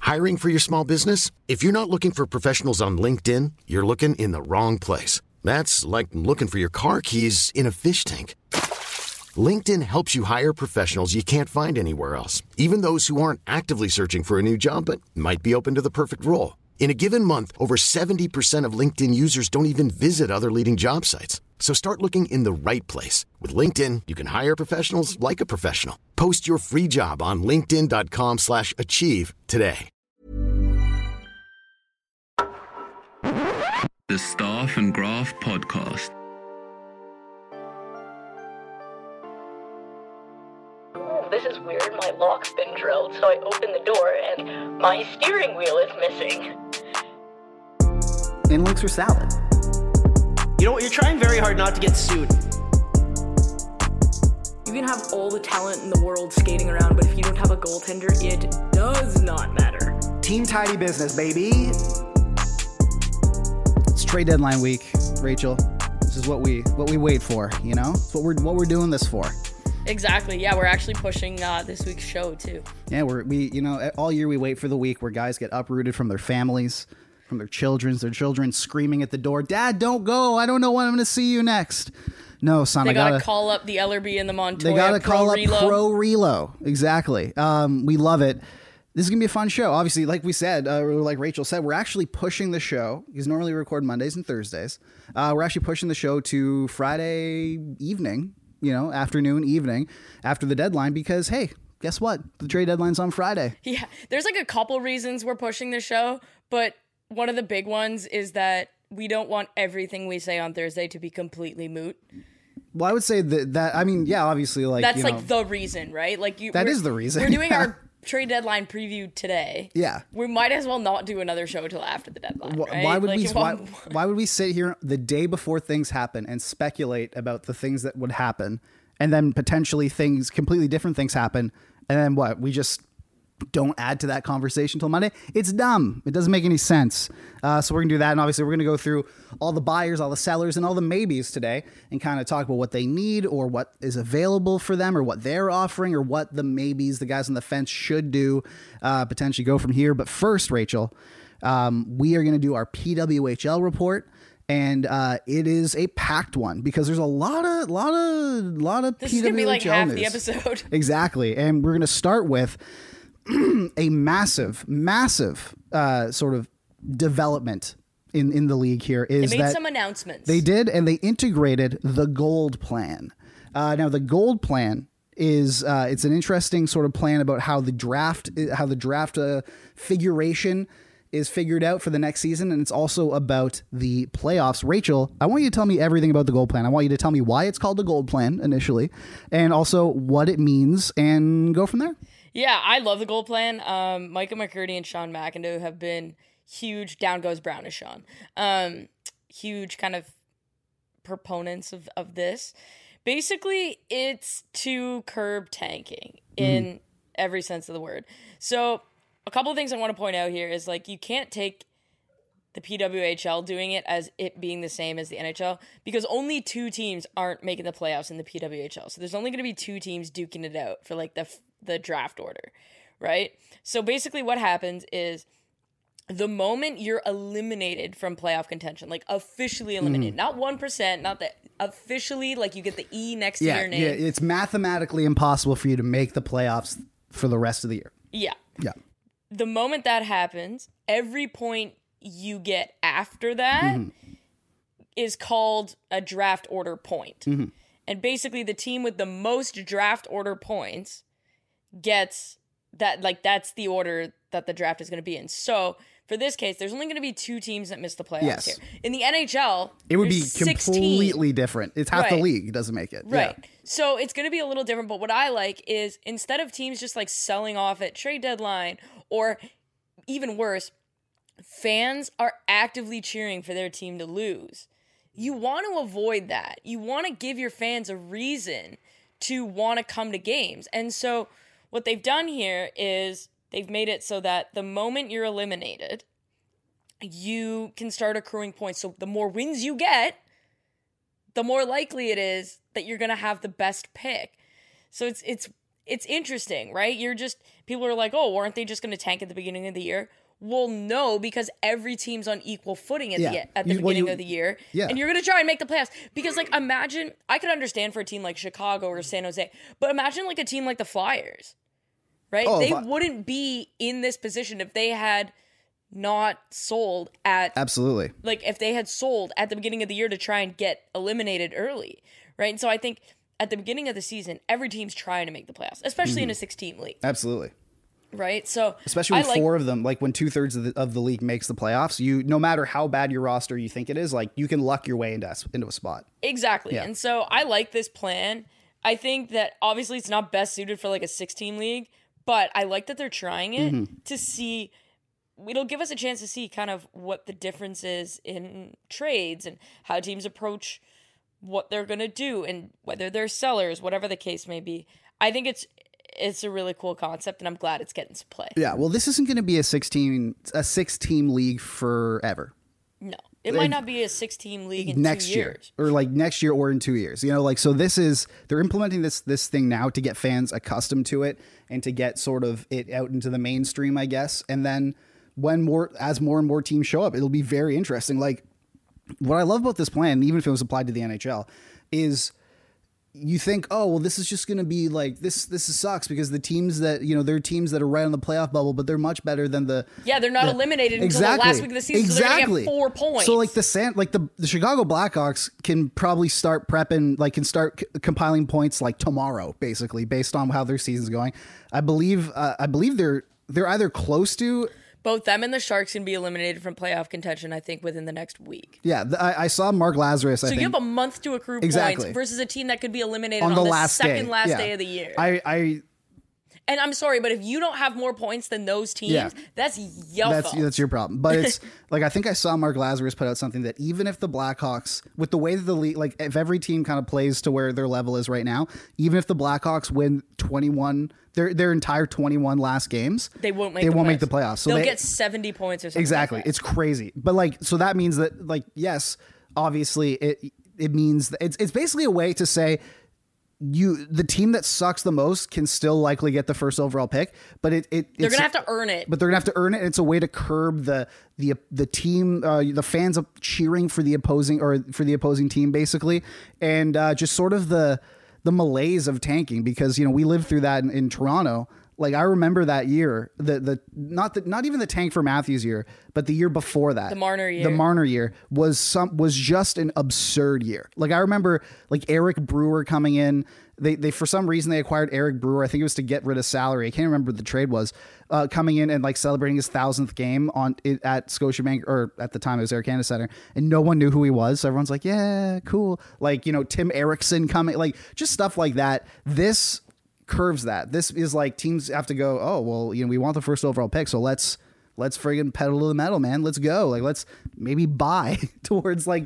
Hiring for your small business? If you're not looking for professionals on LinkedIn, you're looking in the wrong place. That's like looking for your car keys in a fish tank. LinkedIn helps you hire professionals you can't find anywhere else, even those who aren't actively searching for a new job but might be open to the perfect role. In a given month, over 70% of LinkedIn users don't even visit other leading job sites. So start looking in the right place. With LinkedIn, you can hire professionals like a professional. Post your free job on linkedin.com/achieve today. The Staff and Graph Podcast. This is weird. My lock's been drilled, so I open the door and my steering wheel is missing. And links are salad. You know what? You're trying very hard not to get sued. You can have all the talent in the world skating around, but if you don't have a goaltender, it does not matter. Team tidy business, baby. It's trade deadline week, Rachel. This is what we wait for, you know? It's what we're doing this for. Exactly. Yeah, we're actually pushing this week's show too. Yeah, all year we wait for the week where guys get uprooted from their families, from their children screaming at the door, "Dad, don't go. I don't know when I'm going to see you next." No, son, I gotta call up the Ellerby and the Montoya. They gotta call up Relo. Pro Relo. Exactly. We love it. This is gonna be a fun show. Obviously, like we said, like Rachel said, we're actually pushing the show because normally we record Mondays and Thursdays. We're actually pushing the show to Friday evening, afternoon, evening after the deadline because, hey, guess what? The trade deadline's on Friday. Yeah, there's like a couple reasons we're pushing the show, but one of the big ones is that we don't want everything we say on Thursday to be completely moot. Well, I would say that obviously, like, that's like the reason, right? That is the reason. We're doing our trade deadline preview today. Yeah. We might as well not do another show till after the deadline, right? Why would we sit here the day before things happen and speculate about the things that would happen and then potentially completely different things happen and then what? We just don't add to that conversation till Monday. It's dumb. It doesn't make any sense. So we're gonna do that, and obviously we're gonna go through all the buyers, all the sellers, and all the maybes today, and kind of talk about what they need or what is available for them, or what they're offering, or what the maybes, the guys on the fence, should do. Potentially go from here. But first, Rachel, we are gonna do our PWHL report. And it is a packed one because there's a lot of PWHL This is gonna be like half news. the episode. Exactly, and we're gonna start with a massive sort of development in the league here is they made that some announcements. They did, and they integrated the gold plan. Now the gold plan is it's an interesting sort of plan about how the draft figuration is figured out for the next season, and it's also about the playoffs. Rachel, I want you to tell me everything about the gold plan. I want you to tell me why it's called the gold plan initially, and also what it means, and go from there. Yeah, I love the goal plan. Micah McCurdy and Sean McIndoe have been huge. Down goes Brown as Sean. Huge kind of proponents of this. Basically, it's to curb tanking in every sense of the word. So a couple of things I want to point out here is, like, you can't take the PWHL doing it as it being the same as the NHL because only two teams aren't making the playoffs in the PWHL. So there's only going to be two teams duking it out for like the draft order, right? So basically what happens is the moment you're eliminated from playoff contention, like officially eliminated, not 1%, not that, officially, like you get the E next to your name. Yeah, it's mathematically impossible for you to make the playoffs for the rest of the year. Yeah. Yeah. The moment that happens, every point you get after that is called a draft order point. And basically the team with the most draft order points gets that, like, that's the order that the draft is going to be in. So for this case, there's only going to be two teams that miss the playoffs here. In the NHL, it would be 16. completely different. It's half the league. It doesn't make it. Right. Yeah. So it's going to be a little different. But what I like is instead of teams just like selling off at trade deadline, or even worse, fans are actively cheering for their team to lose. You want to avoid that. You want to give your fans a reason to want to come to games. And so what they've done here is they've made it so that the moment you're eliminated, you can start accruing points. So the more wins you get, the more likely it is that you're going to have the best pick. So it's it's interesting, right? People are like, oh, weren't they just going to tank at the beginning of the year? Well, no, because every team's on equal footing at the beginning of the year. Yeah. And you're going to try and make the playoffs. Because, like, imagine, I could understand for a team like Chicago or San Jose, but imagine, like, a team like the Flyers, right? They wouldn't be in this position if they had not sold at... Absolutely. Like, if they had sold at the beginning of the year to try and get eliminated early, right? And so I think at the beginning of the season, every team's trying to make the playoffs, especially in a 6-team league. Absolutely. Right, so especially when four of them, like when 2/3 of the league makes the playoffs, no matter how bad your roster you think it is, like you can luck your way into a spot. Exactly, Yeah. and so I like this plan. I think that obviously it's not best suited for like a 6-team league, but I like that they're trying it to see. It'll give us a chance to see kind of what the difference is in trades and how teams approach what they're going to do and whether they're sellers, whatever the case may be. I think it's a really cool concept, and I'm glad it's getting some play. Yeah, well, this isn't going to be a 6-team league forever. No, it might not be a 6-team league in next 2 years. Or like next year or in 2 years. You know, like so they're implementing this thing now to get fans accustomed to it and to get sort of it out into the mainstream, I guess. And then as more and more teams show up, it'll be very interesting. Like what I love about this plan, even if it was applied to the NHL, is you think, oh, well, this is just going to be like this sucks because the teams that, there are teams that are right on the playoff bubble, but they're much better than they're not eliminated until the last week of the season. So they're going to get 4 points. So like the Chicago Blackhawks can probably start prepping, like can start compiling points like tomorrow, basically, based on how their season's going. I believe they're either close to. Both them and the Sharks can be eliminated from playoff contention, I think, within the next week. Yeah, I saw Mark Lazarus. So you have a month to accrue points versus a team that could be eliminated on the second last day of the year. And I'm sorry, but if you don't have more points than those teams, that's your fault. That's your problem. But it's like, I think I saw Mark Lazarus put out something that even if the Blackhawks, with the way that the league, like if every team kind of plays to where their level is right now, even if the Blackhawks win 21, their entire 21 last games, they won't make the playoffs. So they'll get 70 points or something. Exactly. Like that. It's crazy. But like, so that means that like, yes, obviously it means that it's basically a way to say, the team that sucks the most can still likely get the first overall pick, but they're gonna have to earn it. But they're gonna have to earn it. And it's a way to curb the team, the fans of cheering for the opposing team, basically, and just sort of the malaise of tanking, because we lived through that in Toronto. Like I remember that year, not even the tank for Matthews year, but the year before that, the Marner year was just an absurd year. Like I remember like Eric Brewer coming in. They for some reason they acquired Eric Brewer. I think it was to get rid of salary. I can't remember what the trade was. Coming in and like celebrating his 1,000th game at Scotiabank, or at the time it was Air Canada Center, and no one knew who he was. So everyone's like, yeah, cool. Like Tim Erickson coming, like just stuff like that. This curves that. This is like teams have to go, oh, well, we want the first overall pick, so let's friggin' pedal to the metal, man. Let's go. Like, let's maybe buy towards like,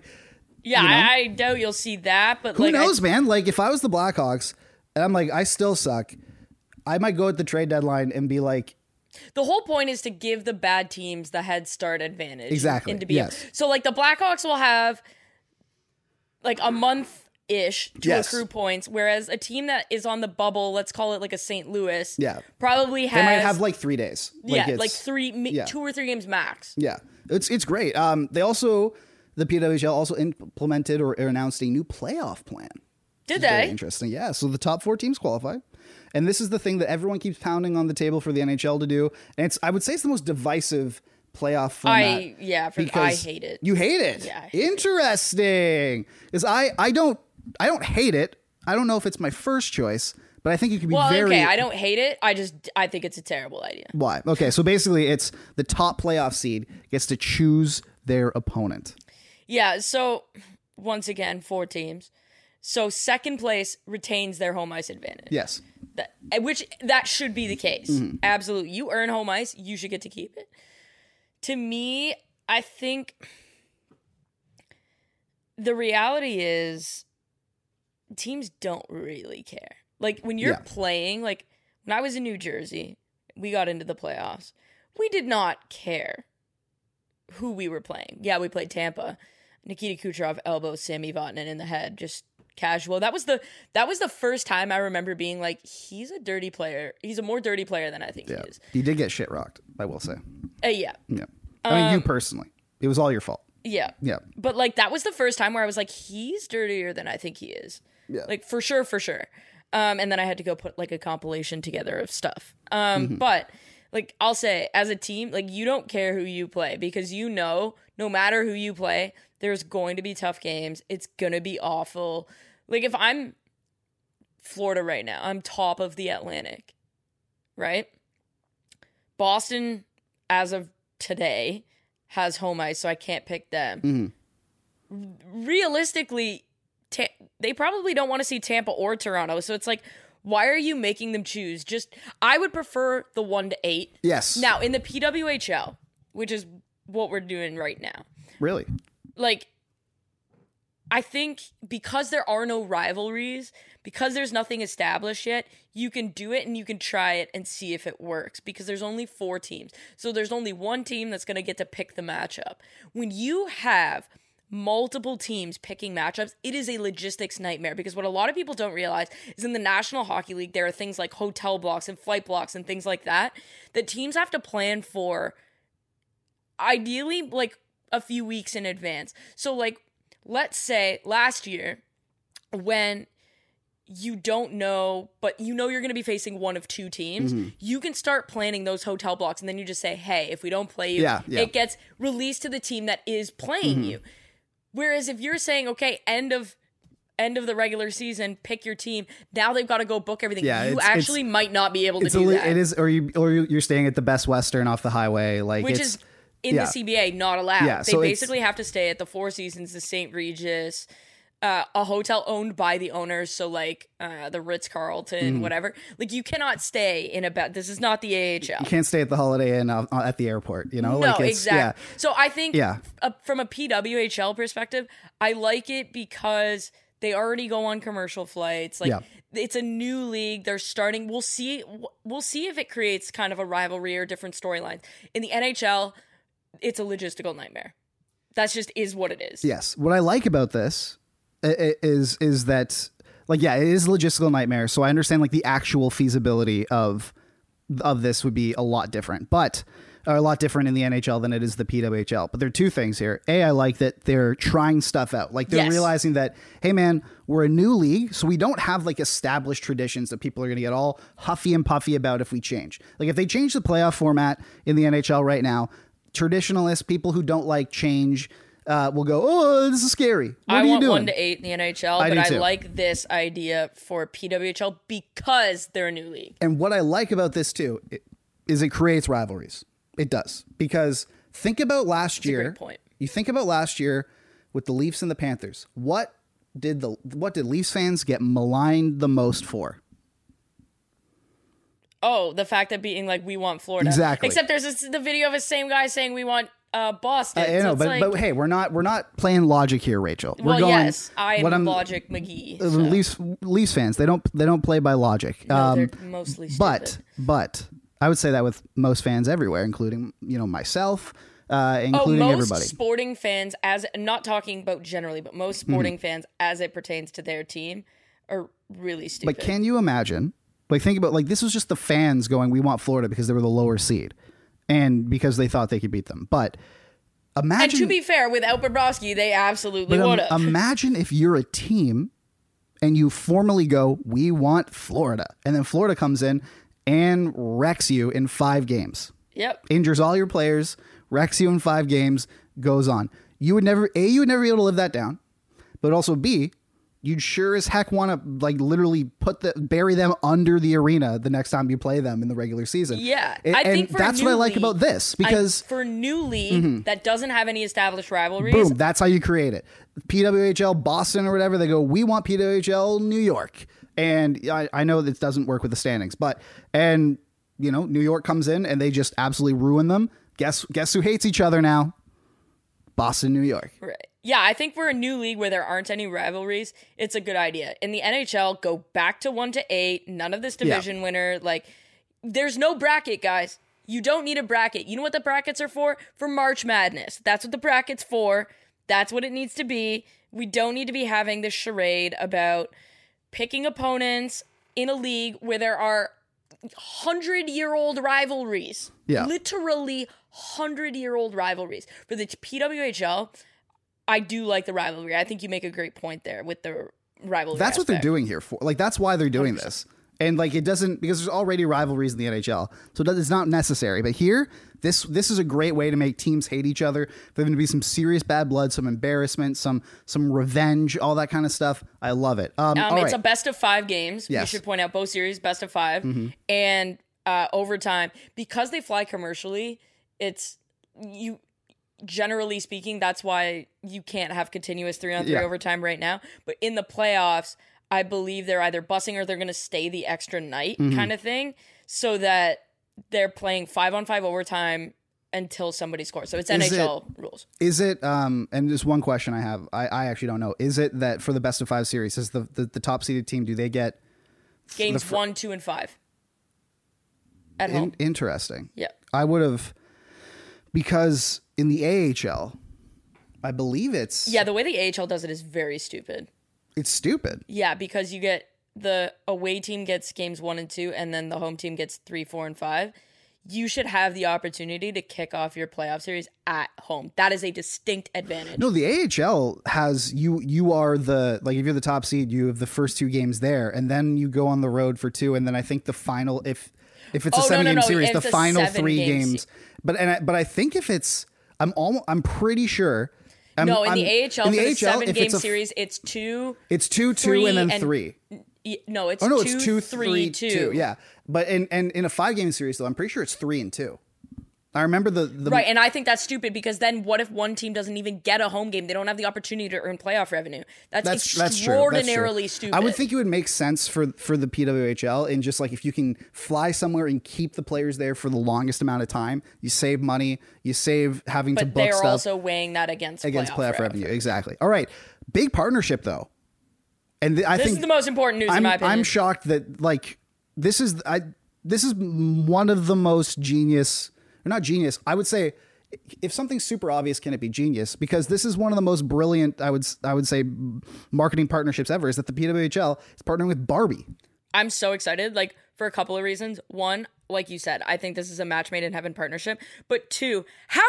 I doubt you'll see that, but who knows, man? Like, if I was the Blackhawks and I'm like, I still suck, I might go at the trade deadline and be like, the whole point is to give the bad teams the head start advantage. Exactly. Yes. So like the Blackhawks will have like a month ish to accrue points, whereas a team that is on the bubble, let's call it like a St. Louis, probably has, they might have like 3 days. Like 2 or 3 games max. Yeah, it's great. They also, the PWHL also implemented or announced a new playoff plan. Did they? Very interesting. Yeah. So the top 4 teams qualify. And this is the thing that everyone keeps pounding on the table for the NHL to do. And I would say it's the most divisive playoff format. I hate it. You hate it? Yeah. Interesting. Because I don't hate it. I don't know if it's my first choice, but I think you could be I don't hate it. I think it's a terrible idea. Why? Okay, so basically it's the top playoff seed gets to choose their opponent. Yeah, so once again, 4 teams. So second place retains their home ice advantage. Yes. That should be the case. Mm-hmm. Absolutely. You earn home ice, you should get to keep it. To me, I think the reality is teams don't really care. Like when you're playing, like when I was in New Jersey, we got into the playoffs. We did not care who we were playing. Yeah, we played Tampa. Nikita Kucherov elbows Sami Vatanen in the head. Just casual. That was the first time I remember being like, he's a dirty player. He's a more dirty player than I think he is. You did get shit rocked, I will say. Yeah. I mean, you personally. It was all your fault. Yeah. Yeah. But like that was the first time where I was like, he's dirtier than I think he is. Yeah. Like for sure. And then I had to go put like a compilation together of stuff. But like I'll say as a team, like you don't care who you play because no matter who you play, there's going to be tough games. It's going to be awful. Like if I'm Florida right now, I'm top of the Atlantic, right? Boston, as of today, has home ice, so I can't pick them. Realistically, they probably don't want to see Tampa or Toronto, so it's like, why are you making them choose? I would prefer the 1-8. Yes. Now, in the PWHL, which is what we're doing right now. Really? Like, I think because there are no rivalries, because there's nothing established yet, you can do it and you can try it and see if it works because there's only 4 teams. So there's only one team that's going to get to pick the matchup. When you have multiple teams picking matchups, it is a logistics nightmare because what a lot of people don't realize is in the National Hockey League, there are things like hotel blocks and flight blocks and things like that teams have to plan for ideally like a few weeks in advance. So like, let's say last year when you don't know, but you know you're going to be facing one of 2 teams, you can start planning those hotel blocks and then you just say, hey, if we don't play you, it gets released to the team that is playing you. Whereas if you're saying, okay, end of the regular season, pick your team, now they've got to go book everything. Yeah, you actually might not be able to do that. It is, or you're staying at the Best Western off the highway, like which is in the CBA not allowed. Yeah, they so basically have to stay at the Four Seasons, the St. Regis, a hotel owned by the owners, so like the Ritz-Carlton, whatever. Like you cannot stay in this is not the AHL. You can't stay at the Holiday Inn at the airport, you know? No, like exactly. Yeah. So I think from a PWHL perspective, I like it because they already go on commercial flights. Like it's a new league. They're starting. We'll see if it creates kind of a rivalry or different storylines. In the NHL, it's a logistical nightmare. That's just is what it is. Yes. What I like about this is that, like, it is a logistical nightmare. So I understand like the actual feasibility of this would be a lot different, but a lot different in the NHL than it is the PWHL. But there are 2 things here. I like that they're trying stuff out. Like they're realizing that, hey man, we're a new league, so we don't have like established traditions that people are going to get all huffy and puffy about if we change. Like if they change the playoff format in the NHL right now, traditionalists, people who don't like change, will go, oh, this is scary. What are you doing? 1-8 in the NHL, but I like this idea for PWHL because they're a new league. And what I like about this too is it creates rivalries. It does. Because think about last year. A great point. You think about last year with the Leafs and the Panthers. What did Leafs fans get maligned the most for? Oh, the fact that being like, we want Florida. Exactly. Except there's the video of the same guy saying we want Boston. I know, but hey, we're not playing logic here, Rachel. We're going, yes, I am Logic McGee. So. Leafs fans, they don't play by logic. No, they're mostly stupid. But I would say that with most fans everywhere, including myself, including most everybody. Sporting fans, as not talking about generally, but most sporting fans, as it pertains to their team, are really stupid. But can you imagine? Like think about this was just the fans going, we want Florida because they were the lower seed. And because they thought they could beat them. But imagine... And to be fair, without Bobrovsky, they absolutely would have. Imagine if you're a team and you formally go, we want Florida. And then Florida comes in and wrecks you in 5 games. Yep. Injures all your players, wrecks you in 5 games, goes on. You would never be able to live that down. But also B, you'd sure as heck want to literally bury them under the arena the next time you play them in the regular season. Yeah. I think that's what I like about this because for a new league that doesn't have any established rivalries. Boom. That's how you create it. PWHL Boston or whatever, they go, we want PWHL New York. And I know this doesn't work with the standings, New York comes in and they just absolutely ruin them. Guess who hates each other now? Boston, New York. Right. Yeah, I think for a new league where there aren't any rivalries, it's a good idea. In the NHL, go back to 1-8. None of this division winner. There's no bracket, guys. You don't need a bracket. You know what the brackets are for? For March Madness. That's what the bracket's for. That's what it needs to be. We don't need to be having this charade about picking opponents in a league where there are 100-year-old rivalries. Yeah. Literally 100-year-old rivalries. For the PWHL, I do like the rivalry. I think you make a great point there with the rivalry. That's what they're aspect. doing here for. Like, that's why they're doing 100%. this. And like, it doesn't, because there's already rivalries in the NHL, so it's not necessary. But here, this is a great way to make teams hate each other. There's going to be some serious bad blood, some embarrassment, some revenge, all that kind of stuff. I love it. All It's right. a best of 5 games. Yes. We should point out both series, best of 5, and overtime. Because they fly commercially, it's you. Generally speaking, that's why you can't have continuous 3-on-3 Yeah. overtime right now. But in the playoffs, I believe they're either busing or they're going to stay the extra night kind of thing, so that they're playing 5-on-5 overtime until somebody scores. So it's NHL rules. Is it, and there's one question I have, I actually don't know. Is it that for the best of 5 series, is the top seeded team, do they get Games 1, 2, and 5 at home. interesting? Yeah. I would have, because in the AHL, I believe it's Yeah, the way the AHL does it is very stupid. it's stupid. Yeah, because you get the away team gets games 1 and 2, and then the home team gets 3, 4, and 5. You should have the opportunity to kick off your playoff series at home. That is a distinct advantage. No, the AHL has you are the, like, if you're the top seed, you have the first 2 games there, and then you go on the road for 2, and then I think the final, if it's a 7-game series, the It's a final 3 7-game games. But I think if it's, I'm pretty sure. In the AHL, for the 7-game it's series, it's 2. It's 2, 2, 3, and then and 3. No, it's Oh no, 2, it's 2, 3, 2. Yeah, but in a 5-game series though, I'm pretty sure it's 3 and 2. I remember the Right, and I think that's stupid, because then what if one team doesn't even get a home game? They don't have the opportunity to earn playoff revenue. That's extraordinarily stupid. I would think it would make sense for the PWHL, and just like, if you can fly somewhere and keep the players there for the longest amount of time, you save money, you save having to But book they're stuff also weighing that against playoff revenue. Exactly. All right, big partnership though, and I think This is the most important news in my opinion. I'm shocked that, like, this is one of the most genius. Or not genius. I would say, if something's super obvious, can it be genius? Because this is one of the most brilliant, I would say, marketing partnerships ever. Is that the PWHL is partnering with Barbie? I'm so excited, like, for a couple of reasons. One, like you said, I think this is a match made in heaven partnership. But 2, how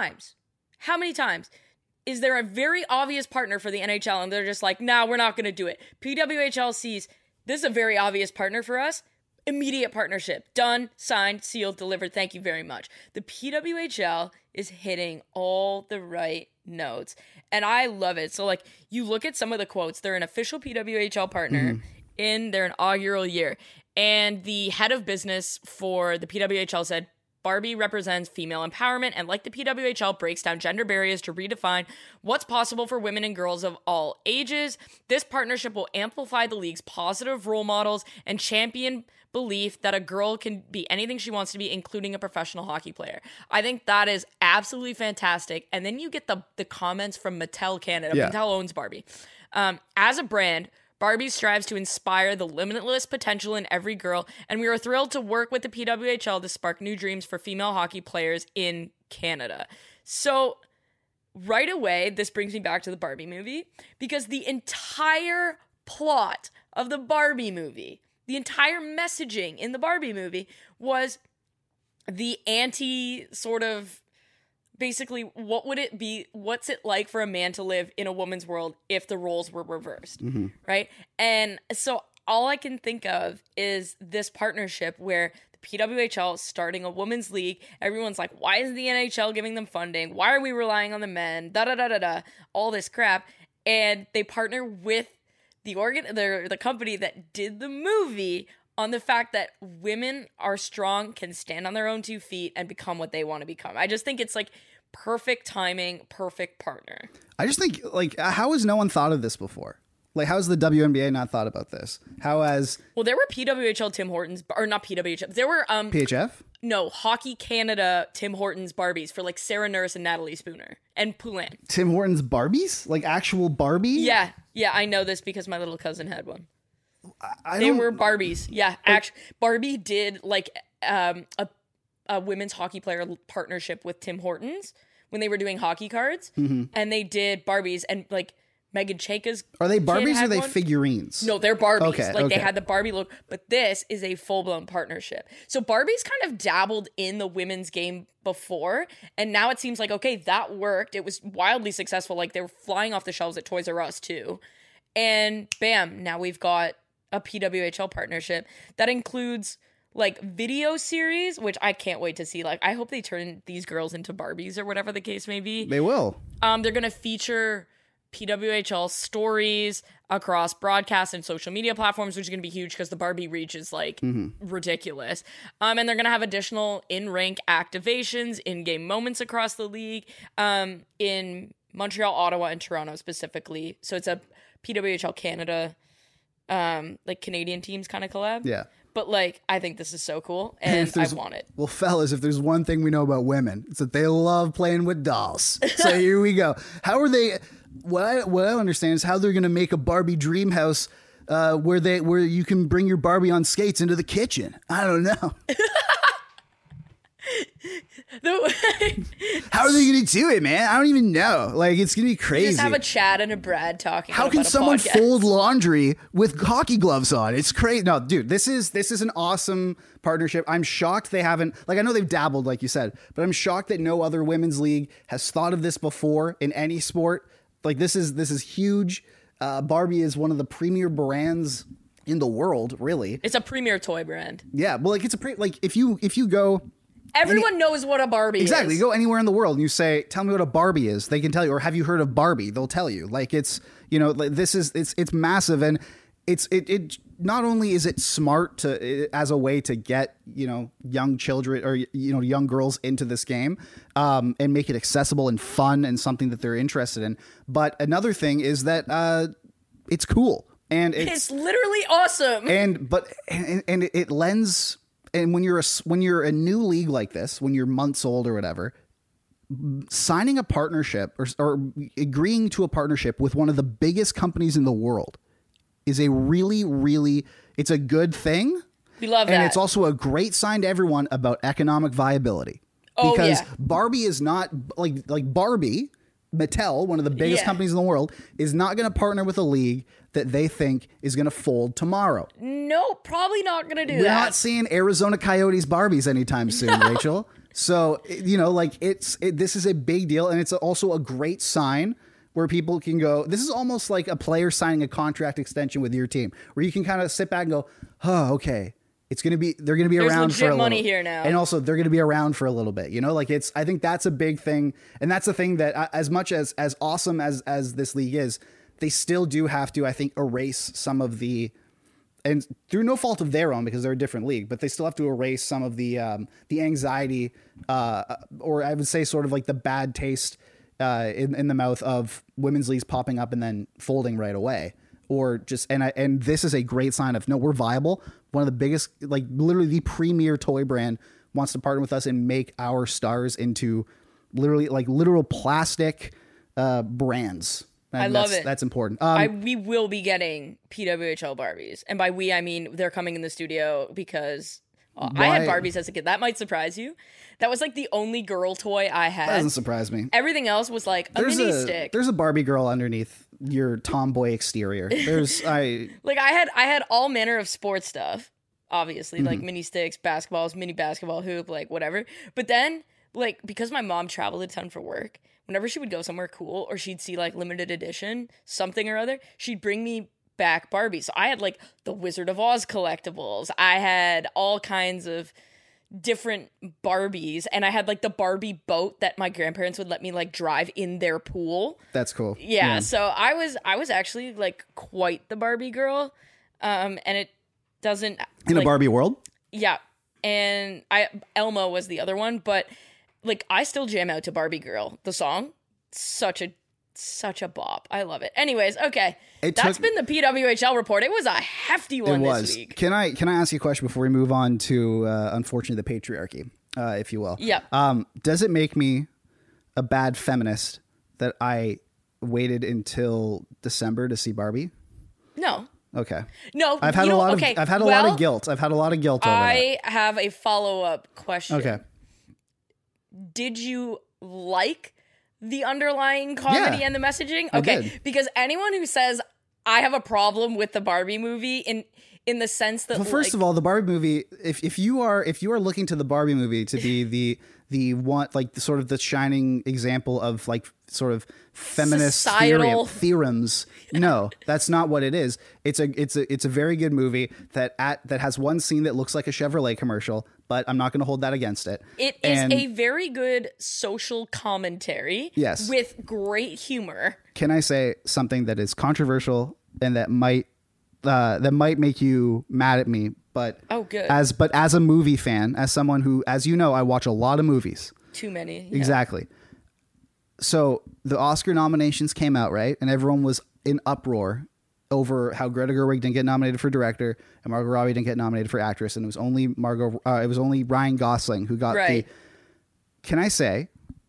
many times is there a very obvious partner for the NHL and they're just like, nah, we're not going to do it? PWHL sees this is a very obvious partner for us. Immediate partnership. Done, signed, sealed, delivered. Thank you very much. The PWHL is hitting all the right notes. And I love it. So, like, you look at some of the quotes. They're an official PWHL partner in their inaugural year. And the head of business for the PWHL said, Barbie represents female empowerment and, like the PWHL, breaks down gender barriers to redefine what's possible for women and girls of all ages. This partnership will amplify the league's positive role models and champion belief that a girl can be anything she wants to be, including a professional hockey player. I think that is absolutely fantastic. And then you get the comments from Mattel Canada. Yeah. Mattel owns Barbie. As a brand, Barbie strives to inspire the limitless potential in every girl, and we are thrilled to work with the PWHL to spark new dreams for female hockey players in Canada. So, right away, this brings me back to the Barbie movie, because the entire plot of the Barbie movie, the entire messaging in the Barbie movie was the anti sort of, basically, what would it be? What's it like for a man to live in a woman's world if the roles were reversed, right? And so all I can think of is this partnership where the PWHL is starting a women's league. Everyone's like, why is the NHL giving them funding? Why are we relying on the men? All this crap. And they partner with the company that did the movie on the fact that women are strong, can stand on their own 2 feet, and become what they want to become. I just think it's like perfect timing, perfect partner. I just think, like, how has no one thought of this before? Like, how has the WNBA not thought about this? How has... Well, there were PWHL Tim Hortons, or not PWHL, there were... PHF? No, Hockey Canada Tim Hortons Barbies for, like, Sarah Nurse and Natalie Spooner. And Poulin. Tim Hortons Barbies? Like, actual Barbie? Yeah, I know this because my little cousin had one. They were Barbies. Yeah, actually, Barbie did, like, a women's hockey player partnership with Tim Hortons when they were doing hockey cards, and they did Barbies, and like Megan Chayka's. Are they kid Barbies or had are they one. figurines? No, they're Barbies. Okay, Like they okay. had the Barbie look, but this is a full-blown partnership. So Barbie's kind of dabbled in the women's game before, and now it seems like, okay, that worked. It was wildly successful. Like they were flying off the shelves at Toys R Us too. And bam, now we've got a PWHL partnership that includes like video series, which I can't wait to see. Like I hope they turn these girls into Barbies or whatever the case may be. They will. They're going to feature PWHL stories across broadcast and social media platforms, which is going to be huge because the Barbie reach is like ridiculous. And they're going to have additional in-rank activations, in-game moments across the league, in Montreal, Ottawa, and Toronto specifically. So it's a PWHL Canada, like Canadian teams kind of collab. Yeah. But like, I think this is so cool, and I want it. Well, fellas, if there's one thing we know about women, it's that they love playing with dolls. So here we go. How are they? What I understand is how they're going to make a Barbie dream house where you can bring your Barbie on skates into the kitchen. I don't know. How are they going to do it, man? I don't even know. Like, it's going to be crazy. Just have a Chad and a Brad talking. How about can a someone podcast. fold laundry with hockey gloves on? It's crazy. No, dude, this is an awesome partnership. I'm shocked they haven't, like, I know they've dabbled, like you said, but I'm shocked that no other women's league has thought of this before in any sport. Like, this is huge. Barbie is one of the premier brands in the world, really. It's a premier toy brand. Yeah, well, like, it's like if you go. Everyone knows what a Barbie Exactly. is. You go anywhere in the world and you say, tell me what a Barbie is. They can tell you. Or have you heard of Barbie? They'll tell you. Like, it's, you know, like, it's massive. And it not only is it smart as a way to get, you know, young children or, you know, young girls into this game and make it accessible and fun and something that they're interested in. But another thing is that it's cool. And It's literally awesome. And it lends. And when you're a new league like this, when you're months old or whatever, signing a partnership or agreeing to a partnership with one of the biggest companies in the world is a really, really, it's a good thing. We love that. And it's also a great sign to everyone about economic viability. Oh, because yeah. Barbie is not like Barbie, Mattel, one of the biggest companies in the world, is not going to partner with a league that they think is going to fold tomorrow. No, probably not going to do We're that. not seeing Arizona Coyotes Barbies anytime soon, Rachel. So, you know, like this is a big deal. And it's also a great sign where people can go, this is almost like a player signing a contract extension with your team, where you can kind of sit back and go, oh, okay. They're going to be There's around legit for a little. money here now. And also they're going to be around for a little bit, you know, like I think that's a big thing. And that's the thing that as much as awesome as this league is, they still do have to, I think, erase some of the, and through no fault of their own because they're a different league, but they still have to erase some of the anxiety, or I would say sort of like the bad taste in the mouth of women's leagues popping up and then folding right away. Or just, and this is a great sign of, no, we're viable. One of the biggest, like literally the premier toy brand wants to partner with us and make our stars into literally like literal plastic brands. And I love it. That's important. We will be getting PWHL Barbies. And by we, I mean they're coming in the studio because I had Barbies as a kid. That might surprise you. That was like the only girl toy I had. That doesn't surprise me. Everything else was like a mini stick. There's a Barbie girl underneath your tomboy exterior. Like I had all manner of sports stuff, obviously, like Mm-hmm. mini sticks, basketballs, mini basketball hoop, like whatever. But then, like, because my mom traveled a ton for work, whenever she would go somewhere cool or she'd see like limited edition, something or other, she'd bring me back Barbie. So I had like the Wizard of Oz collectibles. I had all kinds of different Barbies, and I had like the Barbie boat that my grandparents would let me like drive in their pool. That's cool. Yeah, so I was actually like quite the Barbie girl, and it doesn't In a Barbie world? Yeah, and Elmo was the other one, but like I still jam out to Barbie Girl, the song. Such a bop. I love it. Anyways, okay, that's been the PWHL report. It was a hefty one this week. Can I ask you a question before we move on to unfortunately the patriarchy, if you will? Yeah. Does it make me a bad feminist that I waited until December to see Barbie? No. Okay. No. I've had a lot of guilt. I've had a lot of guilt over that. I have a follow-up question. Okay. Did you like the underlying comedy Yeah, and the messaging? I Okay, did. because anyone who says I have a problem with the Barbie movie in the sense that Well, first of all, the Barbie movie, if you are looking to the Barbie movie to be the one, like the sort of the shining example of like sort of feminist Societal. theorems, no, that's not what it is. It's a very good movie that has one scene that looks like a Chevrolet commercial, but I'm not going to hold that against it. It is a very good social commentary. Yes. With great humor. Can I say something that is controversial and that might make you mad at me? But good. As a movie fan, as someone who, as you know, I watch a lot of movies. Too many. Yeah. Exactly. So the Oscar nominations came out, right? And everyone was in uproar over how Greta Gerwig didn't get nominated for director and Margot Robbie didn't get nominated for actress, and it was only Ryan Gosling who got Right. Can I say,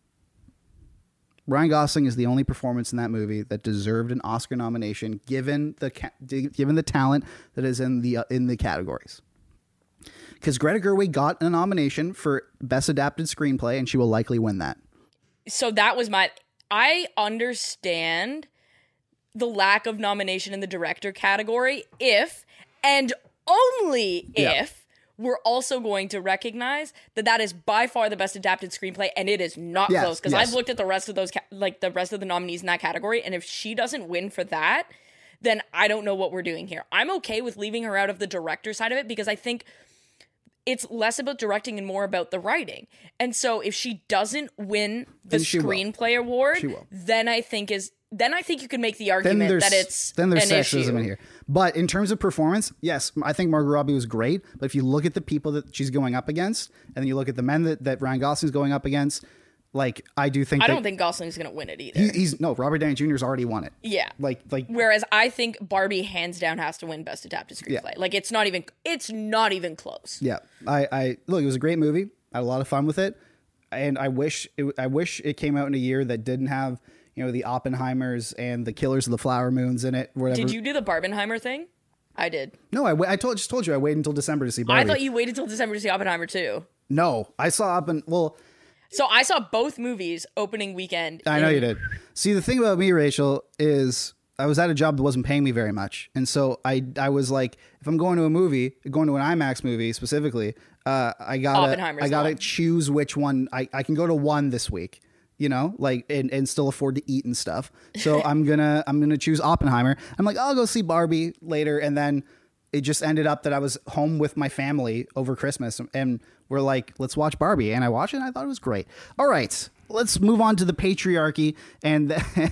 Ryan Gosling is the only performance in that movie that deserved an Oscar nomination, given the talent that is in the categories. Because Greta Gerwig got a nomination for Best Adapted Screenplay, and she will likely win that. So that was I understand the lack of nomination in the director category if, and only if, we're also going to recognize that is by far the best adapted screenplay, and it is not close. Because I've looked at the rest of those, the rest of the nominees in that category, and if she doesn't win for that, then I don't know what we're doing here. I'm okay with leaving her out of the director side of it because I think it's less about directing and more about the writing. And so if she doesn't win the screenplay award, then I think you can make the argument that it's then there's an sexism issue. in here. But in terms of performance, yes, I think Margot Robbie was great. But if you look at the people that she's going up against, and then you look at the men that Ryan Gosling's going up against, like I don't think Gosling's going to win it either. Robert Downey Jr.'s already won it. Yeah. Like whereas I think Barbie hands down has to win Best Adapted Screenplay. Yeah. Like it's not even close. Yeah. I look, it was a great movie. I had a lot of fun with it. And I wish it came out in a year that didn't have, the Oppenheimers and the Killers of the Flower Moons in it. Whatever. Did you do the Barbenheimer thing? I did. No, I just told you I waited until December to see Barbie. I thought you waited till December to see Oppenheimer too. No, I saw So I saw both movies opening weekend. I know you did. See, the thing about me, Rachel, is I was at a job that wasn't paying me very much. And so I was like, if I'm going to a movie, going to an IMAX movie specifically, I gotta choose which one. I can go to one this week, and still afford to eat and stuff. So I'm gonna choose Oppenheimer. I'm like, I'll go see Barbie later. And then it just ended up that I was home with my family over Christmas and we're like, let's watch Barbie. And I watched it and I thought it was great. All right, let's move on to the patriarchy and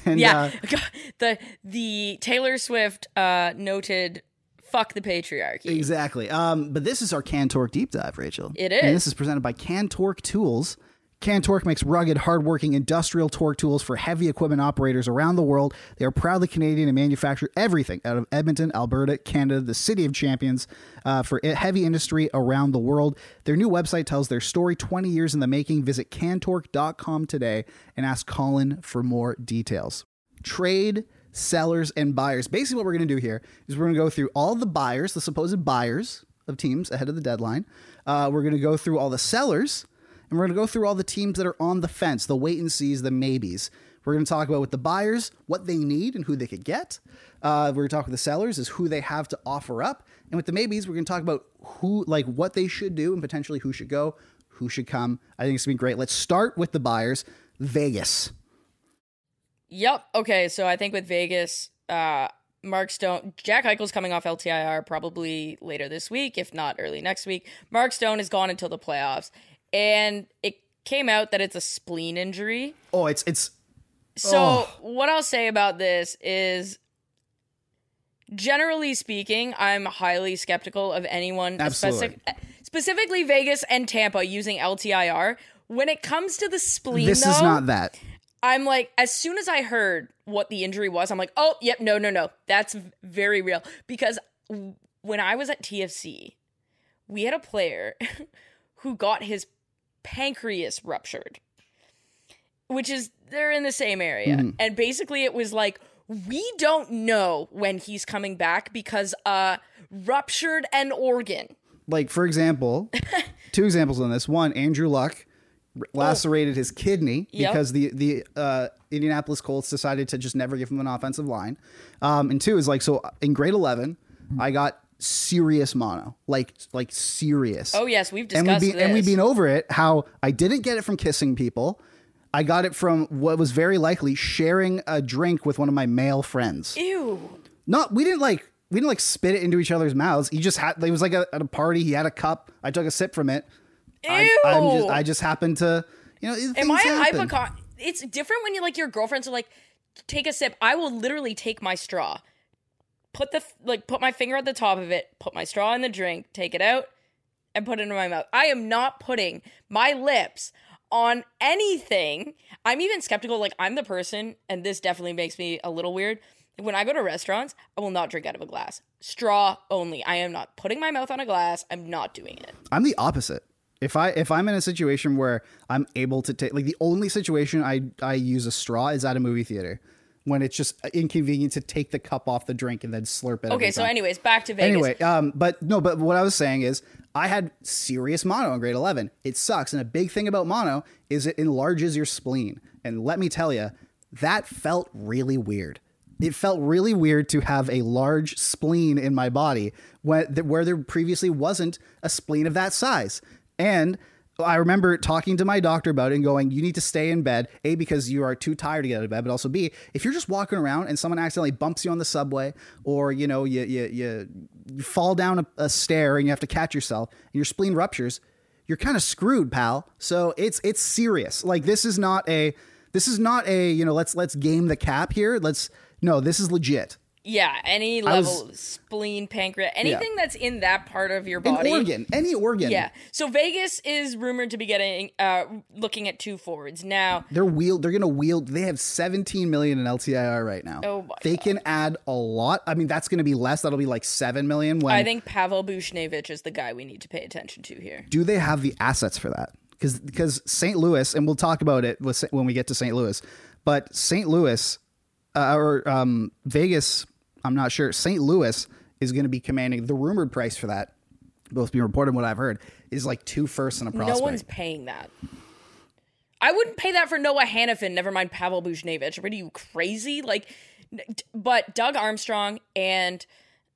the Taylor Swift noted fuck the patriarchy. Exactly. But this is our Cantork deep dive, Rachel. It is. And this is presented by Cantork Tools. Cantork makes rugged, hardworking industrial torque tools for heavy equipment operators around the world. They are proudly Canadian and manufacture everything out of Edmonton, Alberta, Canada, the city of champions for heavy industry around the world. Their new website tells their story, 20 years in the making. Visit cantork.com today and ask Colin for more details. Trade, sellers, and buyers. Basically what we're going to do here is we're going to go through all the buyers, the supposed buyers of teams ahead of the deadline. We're going to go through all the sellers. And we're going to go through all the teams that are on the fence, the wait and sees, the maybes. We're going to talk about with the buyers, what they need and who they could get. We're going to talk with the sellers is who they have to offer up. And with the maybes, we're going to talk about what they should do and potentially who should go, who should come. I think it's going to be great. Let's start with the buyers. Vegas. Yep. Okay. So I think with Vegas, Mark Stone, Jack Eichel's coming off LTIR probably later this week, if not early next week. Mark Stone is gone until the playoffs. And it came out that it's a spleen injury. Oh, it's. So what I'll say about this is, generally speaking, I'm highly skeptical of anyone, specifically Vegas and Tampa, using LTIR. When it comes to the spleen, this is not that. I'm like, as soon as I heard what the injury was, I'm like, oh, yep, no. That's very real. Because when I was at TFC, we had a player who got his pancreas ruptured, which is, they're in the same area. Mm-hmm. And basically it was like, we don't know when he's coming back because ruptured an organ. Like, for example, two examples on this. One, Andrew Luck lacerated his kidney Yep. because the Indianapolis Colts decided to just never give him an offensive line. And 2 is like, so in grade 11, I got serious mono, like serious. Oh yes, we've discussed this. And we've been over it, how I didn't get it from kissing people. I got it from what was very likely sharing a drink with one of my male friends. Ew. We didn't like spit it into each other's mouths. He just had, it was like at a party. He had a cup. I took a sip from it. Ew. I just happened to, Am I a happen. hypochondriac? It's different when your girlfriends are like, take a sip. I will literally take my straw, put my finger at the top of it, put my straw in the drink, take it out, and put it in my mouth. I am not putting my lips on anything. I'm even skeptical. Like, I'm the person, and this definitely makes me a little weird. When I go to restaurants, I will not drink out of a glass. Straw only. I am not putting my mouth on a glass. I'm not doing it. I'm the opposite. If I'm in a situation where I'm able to take, like, the only situation I use a straw is at a movie theater, when it's just inconvenient to take the cup off the drink and then slurp it. Okay, so anyways, back to Vegas. Anyway, but what I was saying is I had serious mono in grade 11. It sucks. And a big thing about mono is it enlarges your spleen. And let me tell you, that felt really weird. It felt really weird to have a large spleen in my body where there previously wasn't a spleen of that size. And I remember talking to my doctor about it and going, you need to stay in bed, A, because you are too tired to get out of bed, but also B, if you're just walking around and someone accidentally bumps you on the subway, or, you fall down a stair and you have to catch yourself and your spleen ruptures, you're kind of screwed, pal. So it's serious. Like, this is not a, let's game the cap here. No, this is legit. Yeah, any level, spleen, pancreas, anything that's in that part of your body. Any organ. Yeah. So Vegas is rumored to be looking at 2 forwards. Now, they have 17 million in LTIR right now. Oh my They God. can add a lot. I mean, that's going to be less. That'll be like 7 million. I think Pavel Buchnevich is the guy we need to pay attention to here. Do they have the assets for that? Because St. Louis, and we'll talk about it when we get to St. Louis, but St. Louis Vegas, I'm not sure. St. Louis is going to be commanding the rumored price for that. Both being reported, what I've heard is like 2 firsts and a prospect. No one's paying that. I wouldn't pay that for Noah Hannafin. Never mind Pavel Buchnevich. What are you, crazy? But Doug Armstrong and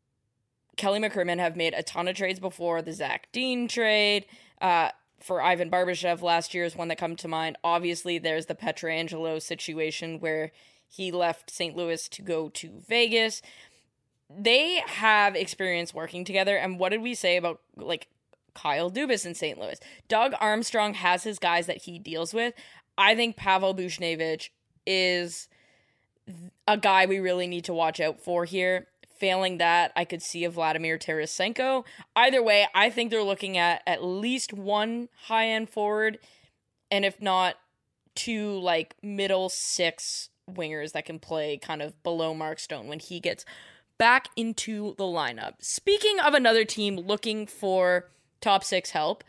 Kelly McCrimmon have made a ton of trades before. The Zach Dean trade for Ivan Barbashev last year is one that come to mind. Obviously, there's the Pietrangelo situation where he left St. Louis to go to Vegas. They have experience working together. And what did we say about, Kyle Dubas in St. Louis? Doug Armstrong has his guys that he deals with. I think Pavel Buchnevich is a guy we really need to watch out for here. Failing that, I could see a Vladimir Tarasenko. Either way, I think they're looking at least 1 high-end forward, and if not, 2, middle 6 wingers that can play kind of below Mark Stone when he gets back into the lineup. Speaking of another team looking for top 6 help,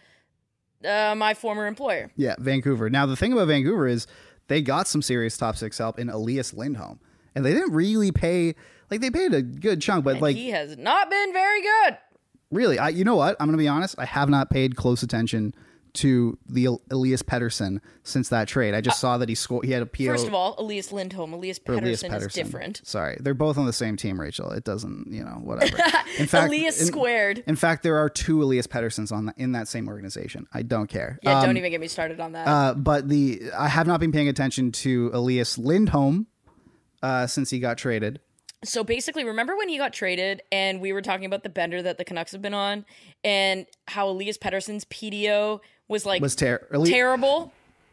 my former employer. Yeah, Vancouver. Now, the thing about Vancouver is they got some serious top 6 help in Elias Lindholm, and they didn't really pay, they paid a good chunk, but he has not been very good. Really, you know what? I'm going to be honest. I have not paid close attention to the Elias Pettersson since that trade. I just saw that he scored. He had a PO. First of all, Elias Lindholm, Elias Pettersson is different. Sorry, they're both on the same team, Rachel. It doesn't, whatever. In fact, Elias squared. In fact, there are 2 Elias Petterssons in that same organization. I don't care. Yeah, don't even get me started on that. But I have not been paying attention to Elias Lindholm since he got traded. So basically, remember when he got traded and we were talking about the bender that the Canucks have been on and how Elias Pettersson's PDO was terrible?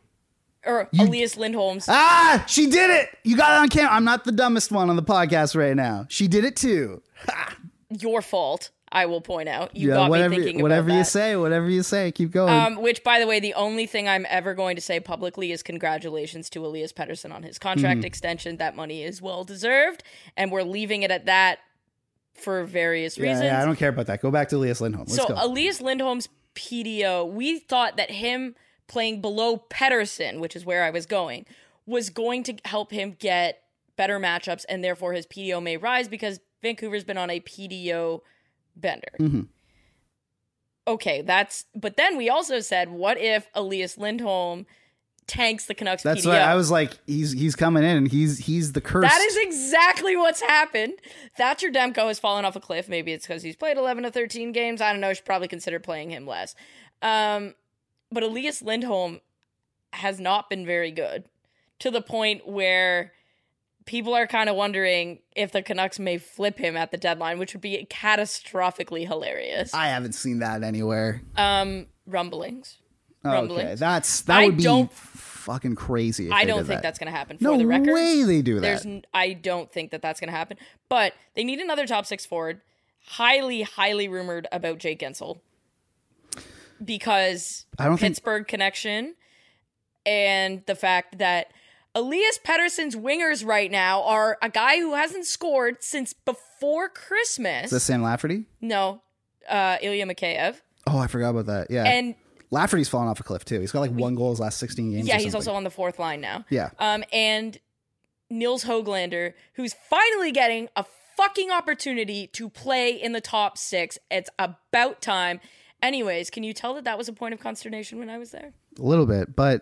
Or Elias Lindholm's. She did it! You got it on camera. I'm not the dumbest one on the podcast right now. She did it too. Your fault, I will point out. You got me thinking about whatever that. Whatever you say, keep going. Which, by the way, the only thing I'm ever going to say publicly is congratulations to Elias Pettersson on his contract extension. That money is well deserved, and we're leaving it at that for various reasons. Yeah, I don't care about that. Go back to Elias Lindholm. Let's go. Elias Lindholm's PDO, we thought that him playing below Pettersson, which is where I was going, was going to help him get better matchups, and therefore his PDO may rise because Vancouver's been on a PDO bender. Mm-hmm. okay, but then we also said, what if Elias Lindholm tanks the Canucks That's PDO? why I was like, he's coming in and he's the curse. That is exactly what's happened. Thatcher Demko has fallen off a cliff. Maybe it's because he's played 11 to 13 games. I don't know. I should probably consider playing him less. But Elias Lindholm has not been very good, to the point where people are kind of wondering if the Canucks may flip him at the deadline, which would be catastrophically hilarious. I haven't seen that anywhere. Rumblings. Okay, that would be fucking crazy. If I they don't did think that. that's going to happen. No For the record, way they do that. I don't think that's going to happen. But they need another top six forward. Highly, highly rumored about Jake Gensel, because Pittsburgh connection, and the fact that Elias Pettersson's wingers right now are a guy who hasn't scored since before Christmas. Is this Sam Lafferty? No, Ilya Mikheyev. Oh, I forgot about that. Yeah, And Lafferty's fallen off a cliff too. He's got like 1 goal his last 16 games. yeah, he's also on the fourth line now. Yeah. And Nils Höglander, who's finally getting a fucking opportunity to play in the top six. It's about time. Anyways, can you tell that was a point of consternation when I was there? A little bit, but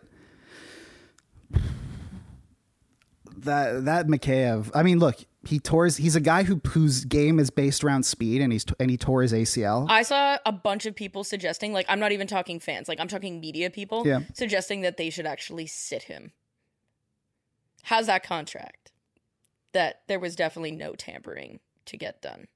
that Mikheyev, I mean, look, he's a guy whose game is based around speed, and he tore his ACL. I saw a bunch of people suggesting, like, I'm not even talking fans, like, I'm talking media people, suggesting that they should actually sit him. How's that contract? That there was definitely no tampering to get done.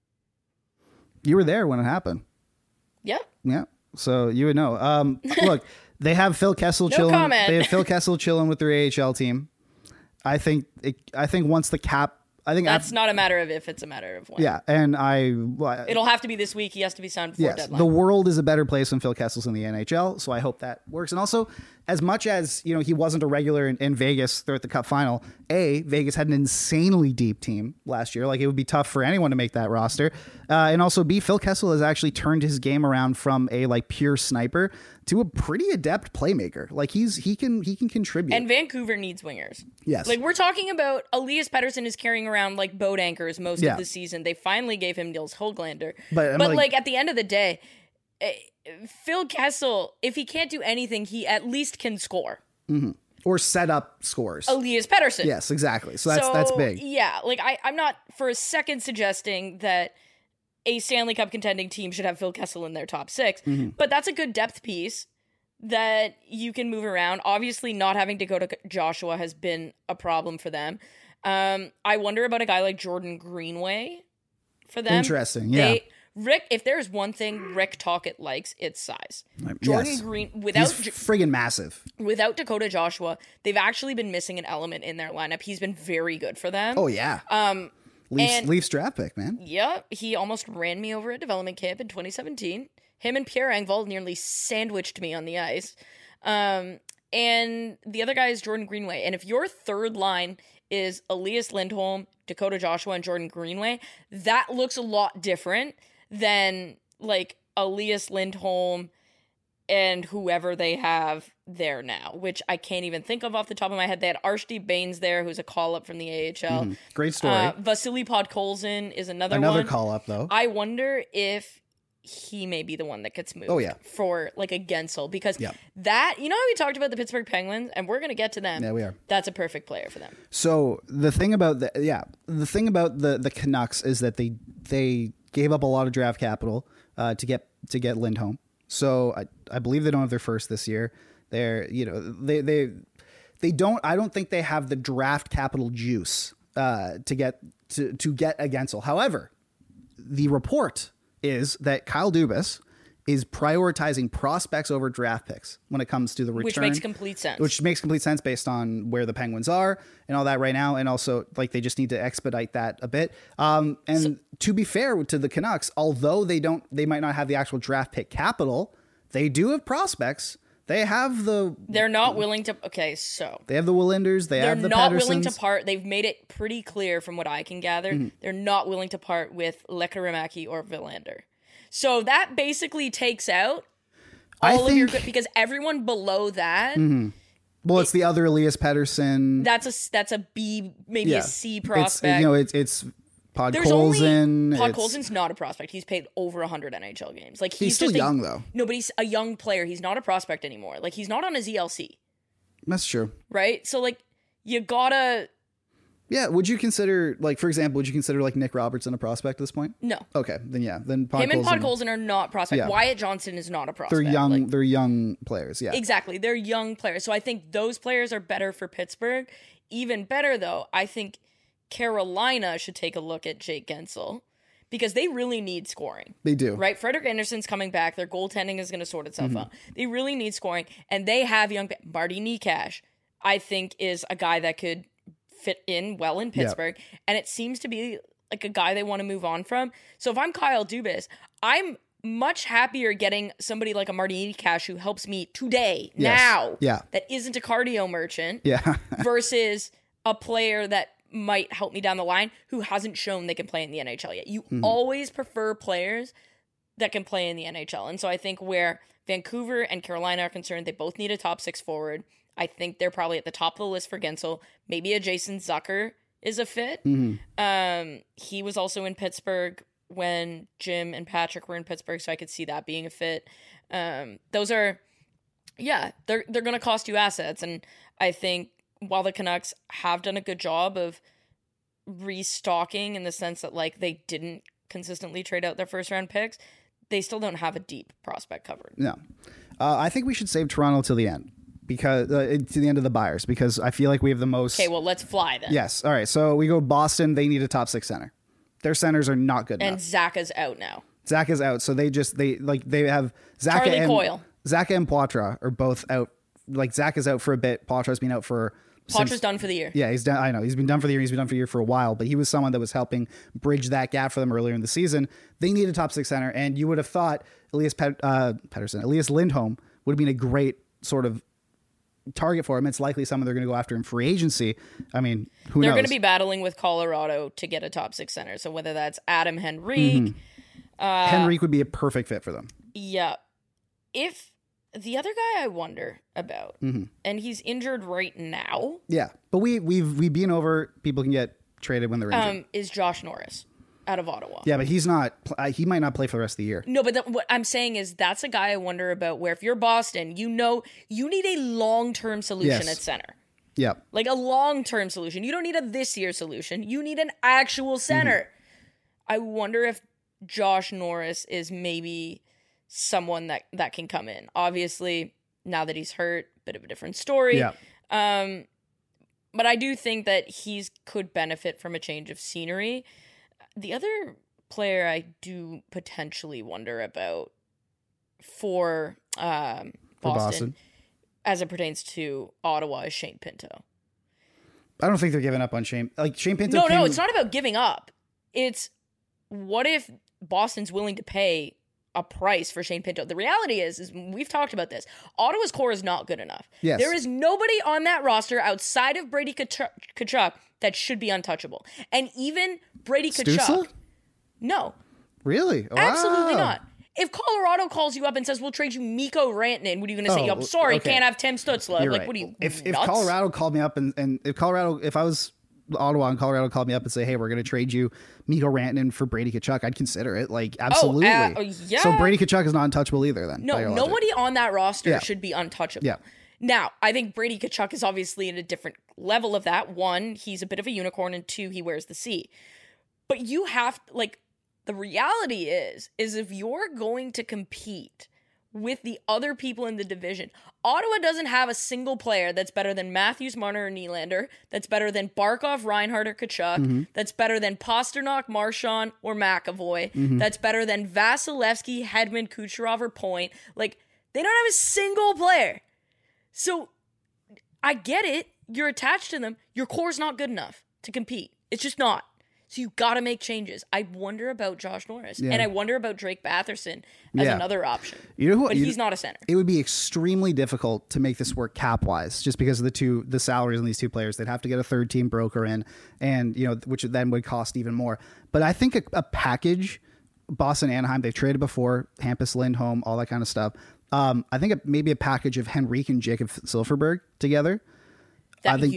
You were there when it happened. Yeah. Yeah. So you would know. Look, they have Phil Kessel chilling. Comment. They have Phil Kessel chilling with their AHL team. I think once the cap, that's not a matter of if, it's a matter of when. Yeah, and it'll have to be this week. He has to be signed before deadline. The world is a better place when Phil Kessel's in the NHL, so I hope that works. And also, as much as he wasn't a regular in Vegas throughout the Cup final, Vegas had an insanely deep team last year. Like, it would be tough for anyone to make that roster. And also, Phil Kessel has actually turned his game around from a pure sniper to a pretty adept playmaker. Like, he can contribute. And Vancouver needs wingers. Yes. Like, we're talking about Elias Pettersson is carrying around boat anchors most of the season. They finally gave him Nils Höglander. But at the end of the day, Phil Kessel, if he can't do anything, he at least can score. Mm-hmm. Or set up scores. Elias Pettersson. Yes, exactly. So that's big. Yeah, I'm not for a second suggesting that a Stanley Cup contending team should have Phil Kessel in their top six, but that's a good depth piece that you can move around. Obviously, not having Dakota Joshua has been a problem for them. I wonder about a guy like Jordan Greenway for them. Interesting, yeah. Rick, if there's one thing Rick Tocchet likes, it's size. Jordan Green, he's friggin' massive. Without Dakota Joshua, they've actually been missing an element in their lineup. He's been very good for them. Oh yeah. Leafs draft pick, man. Yeah, he almost ran me over at development camp in 2017. Him and Pierre Engvall nearly sandwiched me on the ice. And the other guy is Jordan Greenway. And if your third line is Elias Lindholm, Dakota Joshua, and Jordan Greenway, that looks a lot different than Elias Lindholm and whoever they have there now, which I can't even think of off the top of my head. They had Arshdeep Bains there, who's a call-up from the AHL. Great story. Vasily Podkolzin is another one. Call-up, though. I wonder if he may be the one that gets moved for a Gensel, because that, how we talked about the Pittsburgh Penguins, and we're going to get to them. Yeah, we are. That's a perfect player for them. So the thing about the Canucks is that they gave up a lot of draft capital to get Lindholm. So I believe they don't have their first this year. They don't. I don't think they have the draft capital juice to get a Gensel. However, the report is that Kyle Dubas is prioritizing prospects over draft picks when it comes to the return. Which makes complete sense. Which makes complete sense based on where the Penguins are and all that right now. And also, they just need to expedite that a bit. To be fair to the Canucks, although they might not have the actual draft pick capital, they do have prospects. They have They're not willing to... Okay, so... They have the Willenders. They're have the not Petterssons. Willing to part. They've made it pretty clear from what I can gather. They're not willing to part with Lekarimaki or Villander. So that basically takes out all of your... Because everyone below that... Well, it's the other Elias Pettersson. That's a B, maybe a C prospect. It's Podkolzin's not a prospect. He's played over 100 NHL games. Like he's still young though. No, but he's a young player. He's not a prospect anymore. Like he's not on his ELC. That's true. Right? So like you gotta. Yeah. Would you consider, like, for example, like Nick Robertson a prospect at this point? No. Okay. Then yeah. Then him and Podkolzin are not prospects. Yeah. Wyatt Johnson is not a prospect. They're young. They're young players. Yeah. Exactly. They're young players. So I think those players are better for Pittsburgh. Even better though, I think Carolina should take a look at Jake Gensel because they really need scoring. They do. Right? Frederick Anderson's coming back. Their goaltending is going to sort itself out. They really need scoring. And they have young... Marty Nikash, I think, is a guy that could fit in well in Pittsburgh. Yep. And it seems to be like a guy they want to move on from. So if I'm Kyle Dubas, I'm much happier getting somebody like a Marty Nikash who helps me today, now, that isn't a cardio merchant, versus a player that might help me down the line who hasn't shown they can play in the NHL yet. You always prefer players that can play in the NHL. And so I think where Vancouver and Carolina are concerned, they both need a top 6 forward. I think they're probably at the top of the list for Gensel. Maybe a Jason Zucker is a fit. He was also in Pittsburgh when Jim and Patrick were in Pittsburgh, so I could see that being a fit. Those are, they're going to cost you assets. And I think while the Canucks have done a good job of restocking in the sense that like they didn't consistently trade out their first round picks, they still don't have a deep prospect covered. No. I think we should save Toronto till the end. Because to the end of the buyers, because I feel like we have the most. Okay, well, let's fly then. Yes. All right. So we go Boston. They need a top 6 center. Their centers are not good enough. And Zach is out now. Zach is out. So they have Zach Charlie Coyle. Zach and Poitras are both out. Like Zach is out for a bit. Poitras's been out for. Poitras's done for the year. Yeah, he's done. I know he's been done for the year. He's been done for the year for a while. But he was someone that was helping bridge that gap for them earlier in the season. They need a top 6 center, and you would have thought Elias Lindholm would have been a great sort of target for him. It's likely someone they're going to go after in free agency. I mean, who knows? They're going to be battling with Colorado to get a top 6 center. So whether that's Adam Henrique. Henrique would be a perfect fit for them. Yeah. If the other guy I wonder about, and he's injured right now. Yeah. But we've been over people can get traded when they're injured. Is Josh Norris out of Ottawa. Yeah, but he's not. He might not play for the rest of the year. No, but what I'm saying is that's a guy I wonder about. Where if you're Boston, you know you need a long-term solution at center. Yep. Like a long-term solution. You don't need a this year solution. You need an actual center. I wonder if Josh Norris is maybe someone that can come in. Obviously, now that he's hurt, bit of a different story. Yeah. But I do think that he's could benefit from a change of scenery. The other player I do potentially wonder about for Boston as it pertains to Ottawa is Shane Pinto. I don't think they're giving up on Shane. Like Shane Pinto. No, it's not about giving up. It's what if Boston's willing to pay a price for Shane Pinto? The reality is we've talked about this. Ottawa's core is not good enough. Yes. There is nobody on that roster outside of Brady Tkachuk that should be untouchable. And even Brady Tkachuk. No. Really? Oh, absolutely wow. not. If Colorado calls you up and says, we'll trade you Mikko Rantanen, what are you going to say? I'm sorry, can't have Tim Stützle. You're like, right. what are you, if nuts? Colorado called me up and if I was Ottawa and Colorado called me up and say, hey, we're going to trade you Mikko Rantanen for Brady Tkachuk, I'd consider it. Like, absolutely. Yeah. So Brady Tkachuk is not untouchable either then? No, nobody on that roster should be untouchable. Yeah. Now, I think Brady Tkachuk is obviously in a different level of that. One, he's a bit of a unicorn, and two, he wears the C. But you have, like, the reality is if you're going to compete with the other people in the division, Ottawa doesn't have a single player that's better than Matthews, Marner, or Nylander, that's better than Barkov, Reinhart, or Tkachuk, that's better than Pasternak, Marchand, or McAvoy, that's better than Vasilevsky, Hedman, Kucherov, or Point. Like, they don't have a single player. So, I get it. You're attached to them. Your core's not good enough to compete. It's just not. So you got to make changes. I wonder about Josh Norris, and I wonder about Drake Batherson as another option. You know who? But he's not a center. It would be extremely difficult to make this work cap wise, just because of the salaries on these two players. They'd have to get a third team broker in, and which then would cost even more. But I think a package, Boston, Anaheim, they've traded before, Hampus, Lindholm, all that kind of stuff. I think maybe a package of Henrique and Jacob Silfverberg together.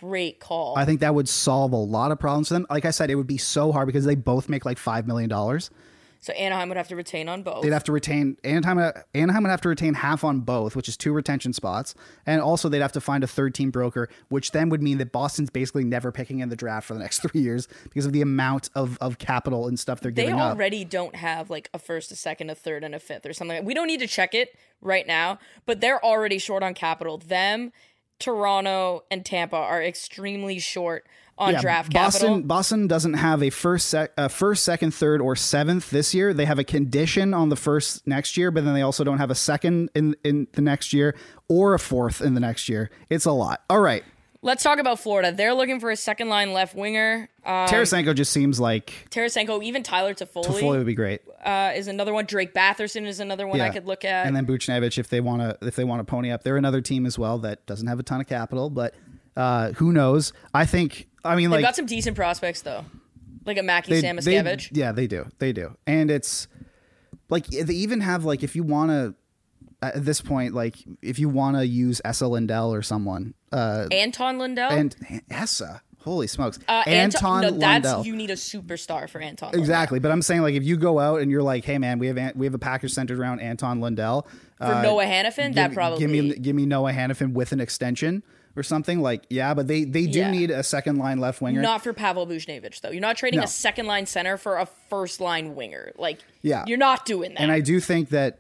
great call. I think that would solve a lot of problems for them. Like I said, it would be so hard because they both make like $5 million. So Anaheim would have to retain on both. They'd have to retain Anaheim would have to retain half on both, which is 2 retention spots. And also they'd have to find a third team broker, which then would mean that Boston's basically never picking in the draft for the next 3 years because of the amount of capital and stuff they're giving up. They already don't have like a first, a second, a third, and a fifth or something. We don't need to check it right now, but they're already short on capital. Them, Toronto, and Tampa are extremely short on draft capital. Boston doesn't have a first, second, third, or seventh this year. They have a condition on the first next year, but then they also don't have a second in the next year or a fourth in the next year. It's a lot. All right. Let's talk about Florida. They're looking for a second line left winger. Tarasenko just seems like Tarasenko, even Tyler Toffoli. Toffoli would be great. Is another one. Drake Batherson is another one I could look at. And then Buchnevich if they want to pony up. They're another team as well that doesn't have a ton of capital, but who knows? They've got some decent prospects though, like a Mackie Samoskevich. Yeah, they do, and it's like they even have like if you want to at this point, like if you want to use Essa Lindell or someone, Anton Lindell and Essa. Holy smokes. Anton Lundell. You need a superstar for Anton Exactly. Lundell. But I'm saying, like, if you go out and you're like, hey, man, we have a package centered around Anton Lundell. For Noah Hannafin, give me Noah Hannafin with an extension or something. Like, yeah, but they do need a second line left winger. Not for Pavel Buchnevich, though. You're not trading a second line center for a first line winger. Like, you're not doing that. And I do think that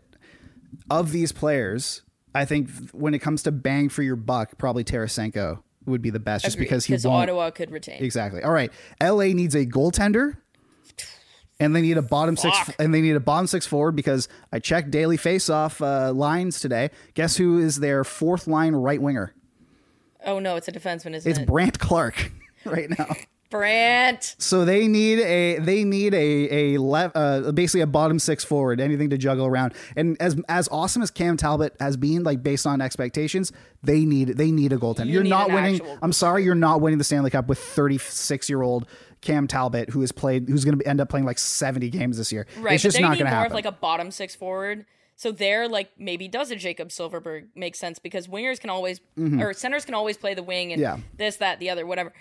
of these players, I think when it comes to bang for your buck, probably Tarasenko would be the best. Just because Ottawa could retain. Exactly. All right. LA needs a goaltender and they need a bottom six forward because I checked daily face-off lines today. Guess who is their fourth line right winger? Oh no, it's a defenseman, isn't it? It's Brandt Clark right now. Brandt. So they need basically a bottom six forward, anything to juggle around. And as awesome as Cam Talbot has been, like based on expectations, they need a goaltender. You're not winning. I'm sorry, you're not winning the Stanley Cup with 36-year-old Cam Talbot, who's going to end up playing like 70 games this year. Right, it's just not going to happen. More of like a bottom six forward. So there, like maybe does a Jacob Silverberg make sense because wingers can always or centers can always play the wing and this, that, the other, whatever.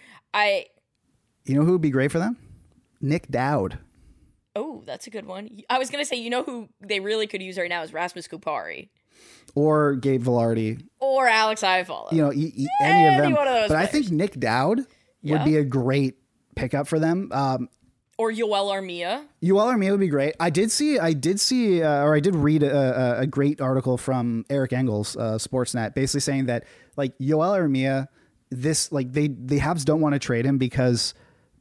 You know who would be great for them? Nick Dowd. Oh, that's a good one. I was going to say, you know who they really could use right now is Rasmus Kupari. Or Gabe Vilardi. Or Alex Iafallo. You know, any of them. One of those but players. I think Nick Dowd would be a great pickup for them. Or Yoel Armia. Yoel Armia would be great. I did read a great article from Eric Engels, Sportsnet, basically saying that like Yoel Armia, the Habs don't want to trade him because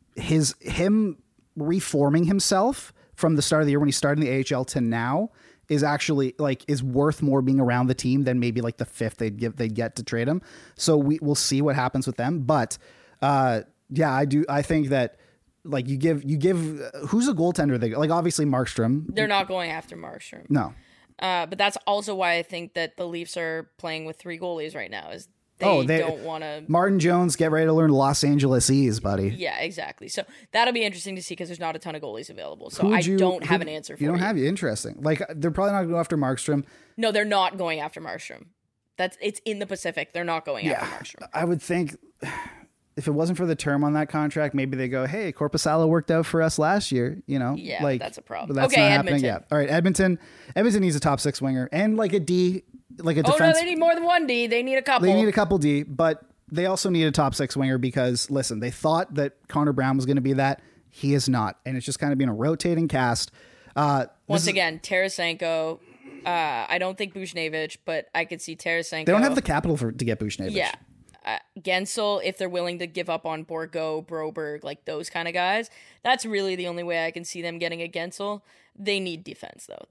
him reforming himself from the start of the year when he started in the AHL to now is actually is worth more being around the team than maybe like the fifth they'd get to trade him. So we'll see what happens with them. But I think that like you give who's a goaltender like obviously Markstrom. They're not going after Markstrom. No. But that's also why I think that the Leafs are playing with 3 goalies right now is they don't want to. Martin Jones, get ready to learn Los Angelesese, buddy. Yeah, exactly. So that'll be interesting to see because there's not a ton of goalies available. So I don't have an answer for you. You don't have you. Interesting. Like they're probably not going to go after Markstrom. No, they're not going after Markstrom. It's in the Pacific. They're not going after Markstrom. I would think if it wasn't for the term on that contract, maybe they go, hey, Korpisalo worked out for us last year. You know, yeah, that's a problem. But that's not happening. Yeah. All right, Edmonton needs a top 6 winger and like a D. Like a defense. Oh, no, they need more than one D. They need a couple. They need a couple D, but they also need a top 6 winger because, listen, they thought that Connor Brown was going to be that. He is not. And it's just kind of been a rotating cast. Once again, Tarasenko. I don't think Buchnevich, but I could see Tarasenko. They don't have the capital to get Buchnevich. Yeah. Gensel, if they're willing to give up on Borgo, Broberg, like those kind of guys, that's really the only way I can see them getting a Gensel. They need defense, though.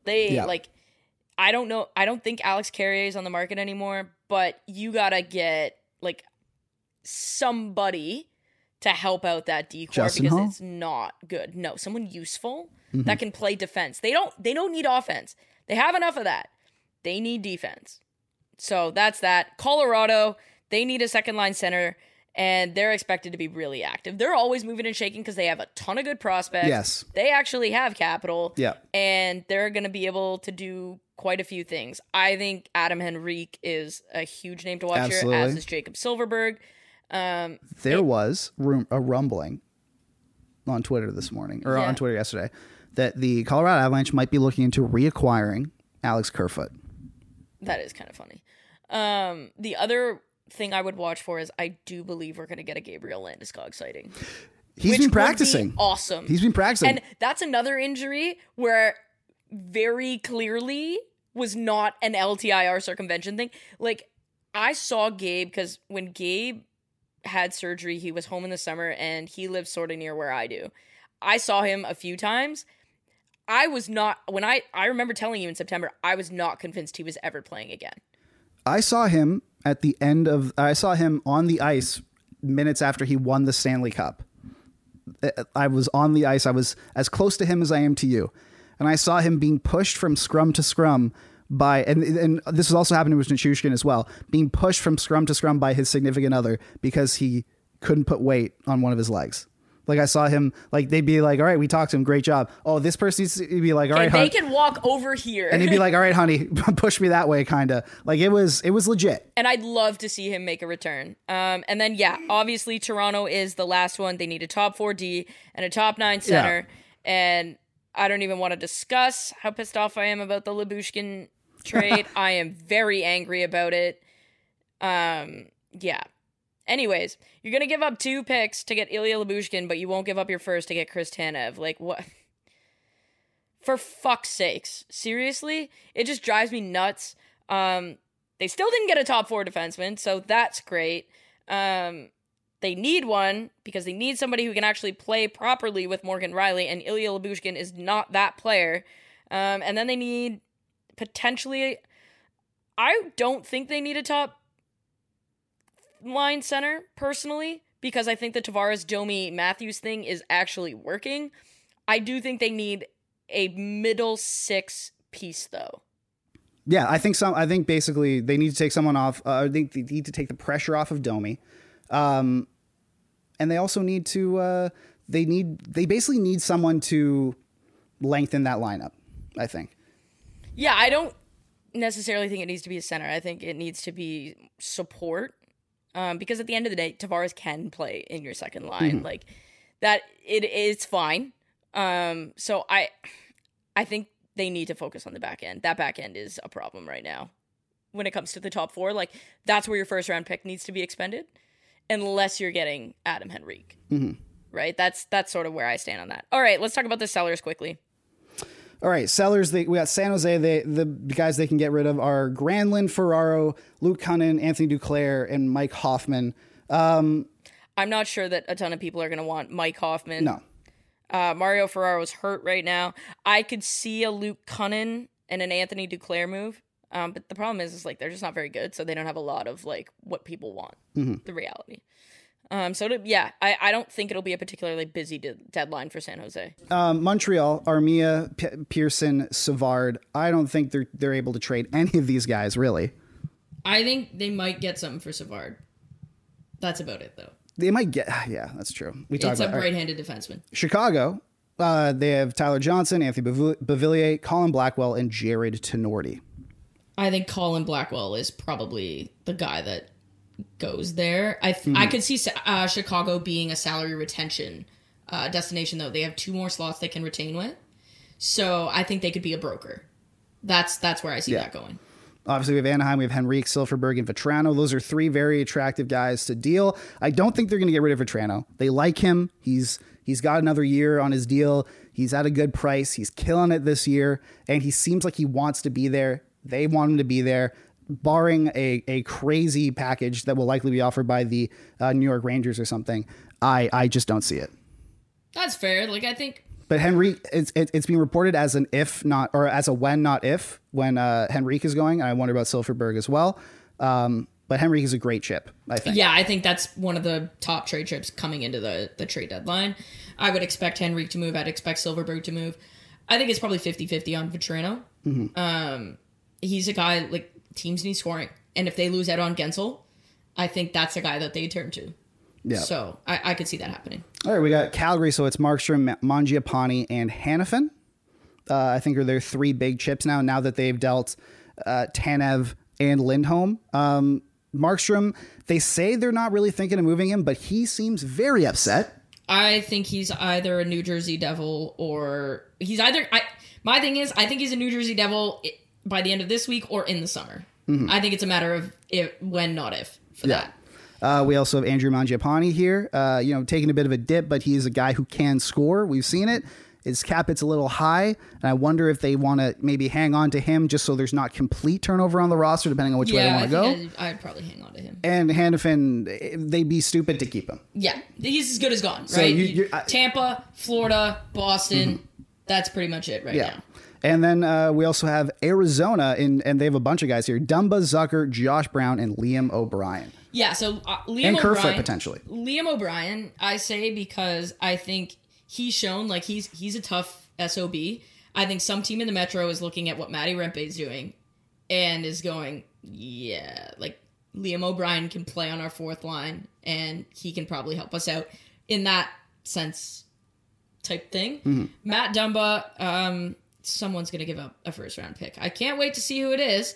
I don't know. I don't think Alex Carrier is on the market anymore, but you got to get like somebody to help out that decor Justin because Hall? It's not good. No, someone useful that can play defense. They don't need offense. They have enough of that. They need defense. So that's that. Colorado, they need a second line center and they're expected to be really active. They're always moving and shaking because they have a ton of good prospects. Yes. They actually have capital. Yeah. And they're going to be able to do quite a few things. I think Adam Henrique is a huge name to watch Absolutely. here, as is Jacob Silverberg. There was a rumbling on Twitter this morning, or on Twitter yesterday, that the Colorado Avalanche might be looking into reacquiring Alex Kerfoot. That is kind of funny. The other thing I would watch for is I do believe we're going to get a Gabriel Landeskog sighting. He's been practicing. Awesome. He's been practicing. And that's another injury where very clearly was not an LTIR circumvention thing. Like, I saw Gabe, because when Gabe had surgery, he was home in the summer, and he lives sort of near where I do. I saw him a few times. I was not, I remember telling you in September, I was not convinced he was ever playing again. I saw him I saw him on the ice minutes after he won the Stanley Cup. I was on the ice. I was as close to him as I am to you. And I saw him being pushed from scrum to scrum by, and this has also happened to Nichushkin as well, being pushed from scrum to scrum by his significant other because he couldn't put weight on one of his legs. Like, I saw him, like, they'd be like, all right, we talked to him. Great job. Oh, this person needs to be like, all right, they can walk over here. And he'd be like, all right, honey, push me that way, kind of. Like, it was legit. And I'd love to see him make a return. And then, obviously Toronto is the last one. They need a top 4D and a top 9 center. Yeah. And I don't even want to discuss how pissed off I am about the Lyubushkin trade. I am very angry about it. Anyways, you're going to give up 2 picks to get Ilya Lyubushkin, but you won't give up your first to get Chris Tanev. Like, what? For fuck's sakes. Seriously? It just drives me nuts. They still didn't get a top 4 defenseman, so that's great. They need one because they need somebody who can actually play properly with Morgan Rielly, and Ilya Lyubushkin is not that player. And then they need potentially... I don't think they need a top line center, personally, because I think the Tavares, Domi, Matthews thing is actually working. I do think they need a middle 6 piece, though. Yeah, I think basically they need to take someone off. I think they need to take the pressure off of Domi. And they also need to, they basically need someone to lengthen that lineup, I think. Yeah, I don't necessarily think it needs to be a center. I think it needs to be support. Because at the end of the day, Tavares can play in your second line. Mm-hmm. Like, that, it's fine. So I think they need to focus on the back end. That back end is a problem right now. When it comes to the top 4, like, that's where your first round pick needs to be expended, unless you're getting Adam Henrique. Mm-hmm. Right? That's sort of where I stand on that. All right, let's talk about the sellers quickly. All right, sellers, we got San Jose. The guys they can get rid of are Granlund, Ferraro, Luke Cunnin, Anthony Duclair, and Mike Hoffman. I'm not sure that a ton of people are going to want Mike Hoffman. No. Mario Ferraro's hurt right now. I could see a Luke Cunnin and an Anthony Duclair move. But the problem is like, they're just not very good, so they don't have a lot of like what people want, the reality. I don't think it'll be a particularly busy deadline for San Jose. Montreal, Armia, Pearson, Savard. I don't think they're able to trade any of these guys, really. I think they might get something for Savard. That's about it, though. They might get... Yeah, that's true. It's a right-handed defenseman. Chicago, they have Tyler Johnson, Anthony Beauvillier, Colin Blackwell, and Jared Tenorti. I think Colin Blackwell is probably the guy that goes there. I could see Chicago being a salary retention destination, though. They have 2 more slots they can retain with, so I think they could be a broker. That's where I see that going. Obviously, we have Anaheim, we have Henrique, Silfverberg, and Vetrano. Those are 3 very attractive guys to deal. I don't think they're going to get rid of Vetrano. They like him. He's got another year on his deal. He's at a good price. He's killing it this year, and he seems like he wants to be there. They want him to be there. Barring a crazy package that will likely be offered by the New York Rangers or something, I just don't see it. That's fair. Like, I think... But Henrique, it's being reported as an if, not, or as a when, not if, when Henrique is going. I wonder about Silfverberg as well. But Henrique is a great chip, I think. Yeah, I think that's one of the top trade chips coming into the trade deadline. I would expect Henrique to move. I'd expect Silfverberg to move. I think it's probably 50-50 on Vetrano. Mm-hmm. He's a guy, like, teams need scoring. And if they lose out on Gensel, I think that's a guy that they turn to. Yeah. So I could see that happening. All right, we got Calgary, so it's Markstrom, Mangiapane, and Hanifin. I think are their 3 big chips now that they've dealt Tanev and Lindholm. Markstrom, they say they're not really thinking of moving him, but he seems very upset. I think he's either a New Jersey Devil or he's either. My thing is, I think he's a New Jersey Devil by the end of this week or in the summer. I think it's a matter of when, not if, for that. We also have Andrew Mangiapane here, taking a bit of a dip, but he's a guy who can score. We've seen it. His cap hit's a little high, and I wonder if they want to maybe hang on to him just so there's not complete turnover on the roster, depending on which way they want to go. I'd probably hang on to him. And Hanifin, they'd be stupid to keep him. Yeah, he's as good as gone, right? So Tampa, Florida, Boston, that's pretty much it now. And then we also have Arizona, and they have a bunch of guys here. Dumba, Zucker, Josh Brown, and Liam O'Brien. Yeah, so Liam and O'Brien. Kerfoot, potentially. Liam O'Brien, I say because I think he's shown like he's a tough SOB. I think some team in the Metro is looking at what Matty Rempe is doing and is going, yeah, like Liam O'Brien can play on our fourth line and he can probably help us out in that sense type thing. Matt Dumba, someone's going to give up a first round pick. I can't wait to see who it is.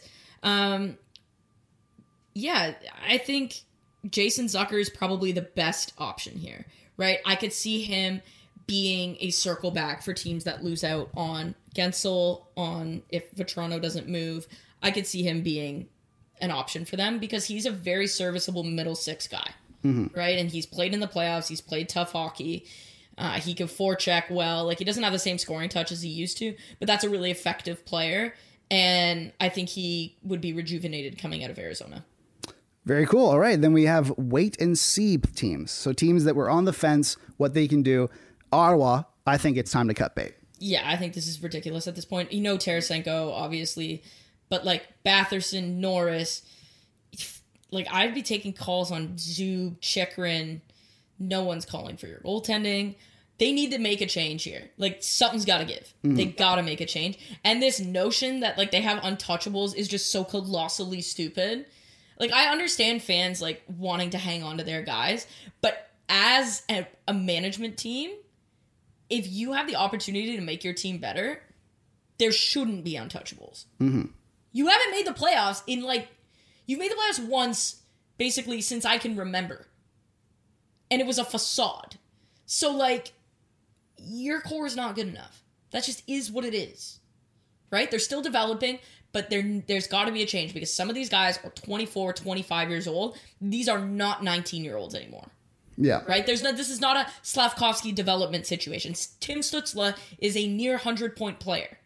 Yeah, I think Jason Zucker is probably the best option here, right? I could see him being a circle back for teams that lose out on Gensel, on if Vetrano doesn't move. I could see him being an option for them because he's a very serviceable middle six guy, right? And he's played in the playoffs. He's played tough hockey. He can forecheck well. Like, he doesn't have the same scoring touch as he used to, but that's a really effective player. And I think he would be rejuvenated coming out of Arizona. Very cool. All right. Then we have wait and see teams. So teams that were on the fence, what they can do. Ottawa, I think it's time to cut bait. Yeah, I think this is ridiculous at this point. Tarasenko, obviously, but like Batherson, Norris, like I'd be taking calls on Zub, Chychrun. No one's calling for your goaltending. They need to make a change here. Like, something's got to give. They got to make a change. And this notion that like they have untouchables is just so colossally stupid. Like, I understand fans like wanting to hang on to their guys, but as a management team, if you have the opportunity to make your team better, there shouldn't be untouchables. You haven't made the playoffs you've made the playoffs once, basically, since I can remember. And it was a facade. So, like, your core is not good enough. That just is what it is. Right? They're still developing, but there's got to be a change because some of these guys are 24, 25 years old. These are not 19-year-olds anymore. Yeah. Right? This is not a Slavkovsky development situation. Tim Stützle is a near 100-point player.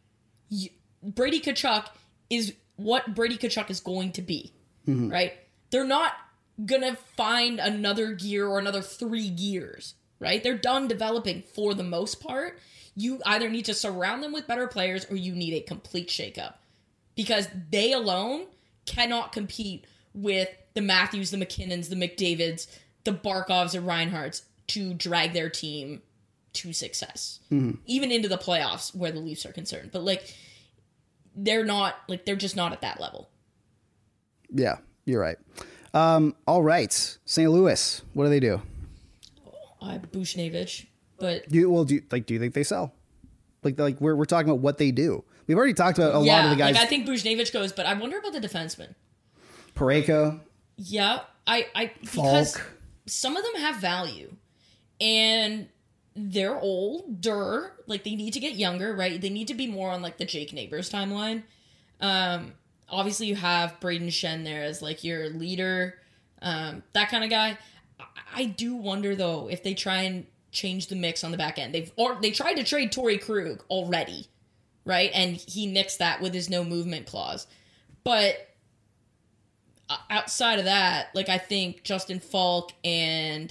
Brady Tkachuk is what Brady Tkachuk is going to be. Right? They're not going to find another gear or another 3 gears. Right? They're done developing for the most part. You either need to surround them with better players or you need a complete shakeup. Because they alone cannot compete with the Matthews, the McKinnons, the McDavids, the Barkovs, the Reinhardts to drag their team to success. Even into the playoffs where the Leafs are concerned. But, like, they're just not at that level. Yeah, you're right. All right. St. Louis, what do they do? Buchnevich, but... Do you think they sell? Like we're talking about what they do. We've already talked about a lot of the guys. Like, I think Buchnevich goes, but I wonder about the defenseman. Parayko. Yeah, because some of them have value, and they're older. Like, they need to get younger, right? They need to be more on like the Jake Neighbors timeline. Obviously, you have Braden Shen there as like your leader, that kind of guy. I do wonder though if they try and change the mix on the back end. They tried to trade Torrey Krug already, right? And he nixed that with his no movement clause. But outside of that, like, I think Justin Falk and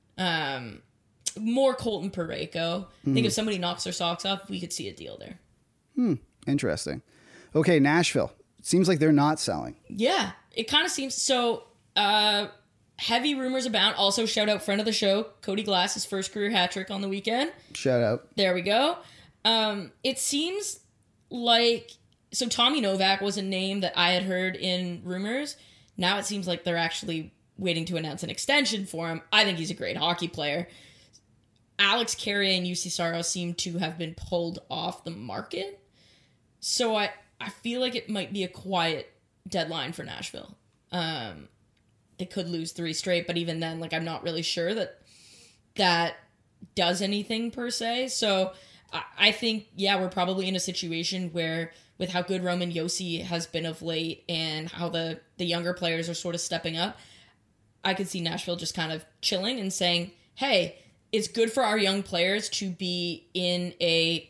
more Colton Parayko. I think if somebody knocks their socks off, we could see a deal there. Interesting. Okay, Nashville. Seems like they're not selling. Yeah, it kind of seems so. Heavy rumors abound. Also, shout out friend of the show, Cody Glass, his first career hat trick on the weekend. Shout out. There we go. It seems like... So Tommy Novak was a name that I had heard in rumors. Now it seems like they're actually waiting to announce an extension for him. I think he's a great hockey player. Alex Carrier and UC Saros seem to have been pulled off the market. So I feel like it might be a quiet deadline for Nashville. They could lose 3 straight, but even then, like, I'm not really sure that does anything per se. So I think, yeah, we're probably in a situation where, with how good Roman Josi has been of late and how the younger players are sort of stepping up, I could see Nashville just kind of chilling and saying, hey, it's good for our young players to be in a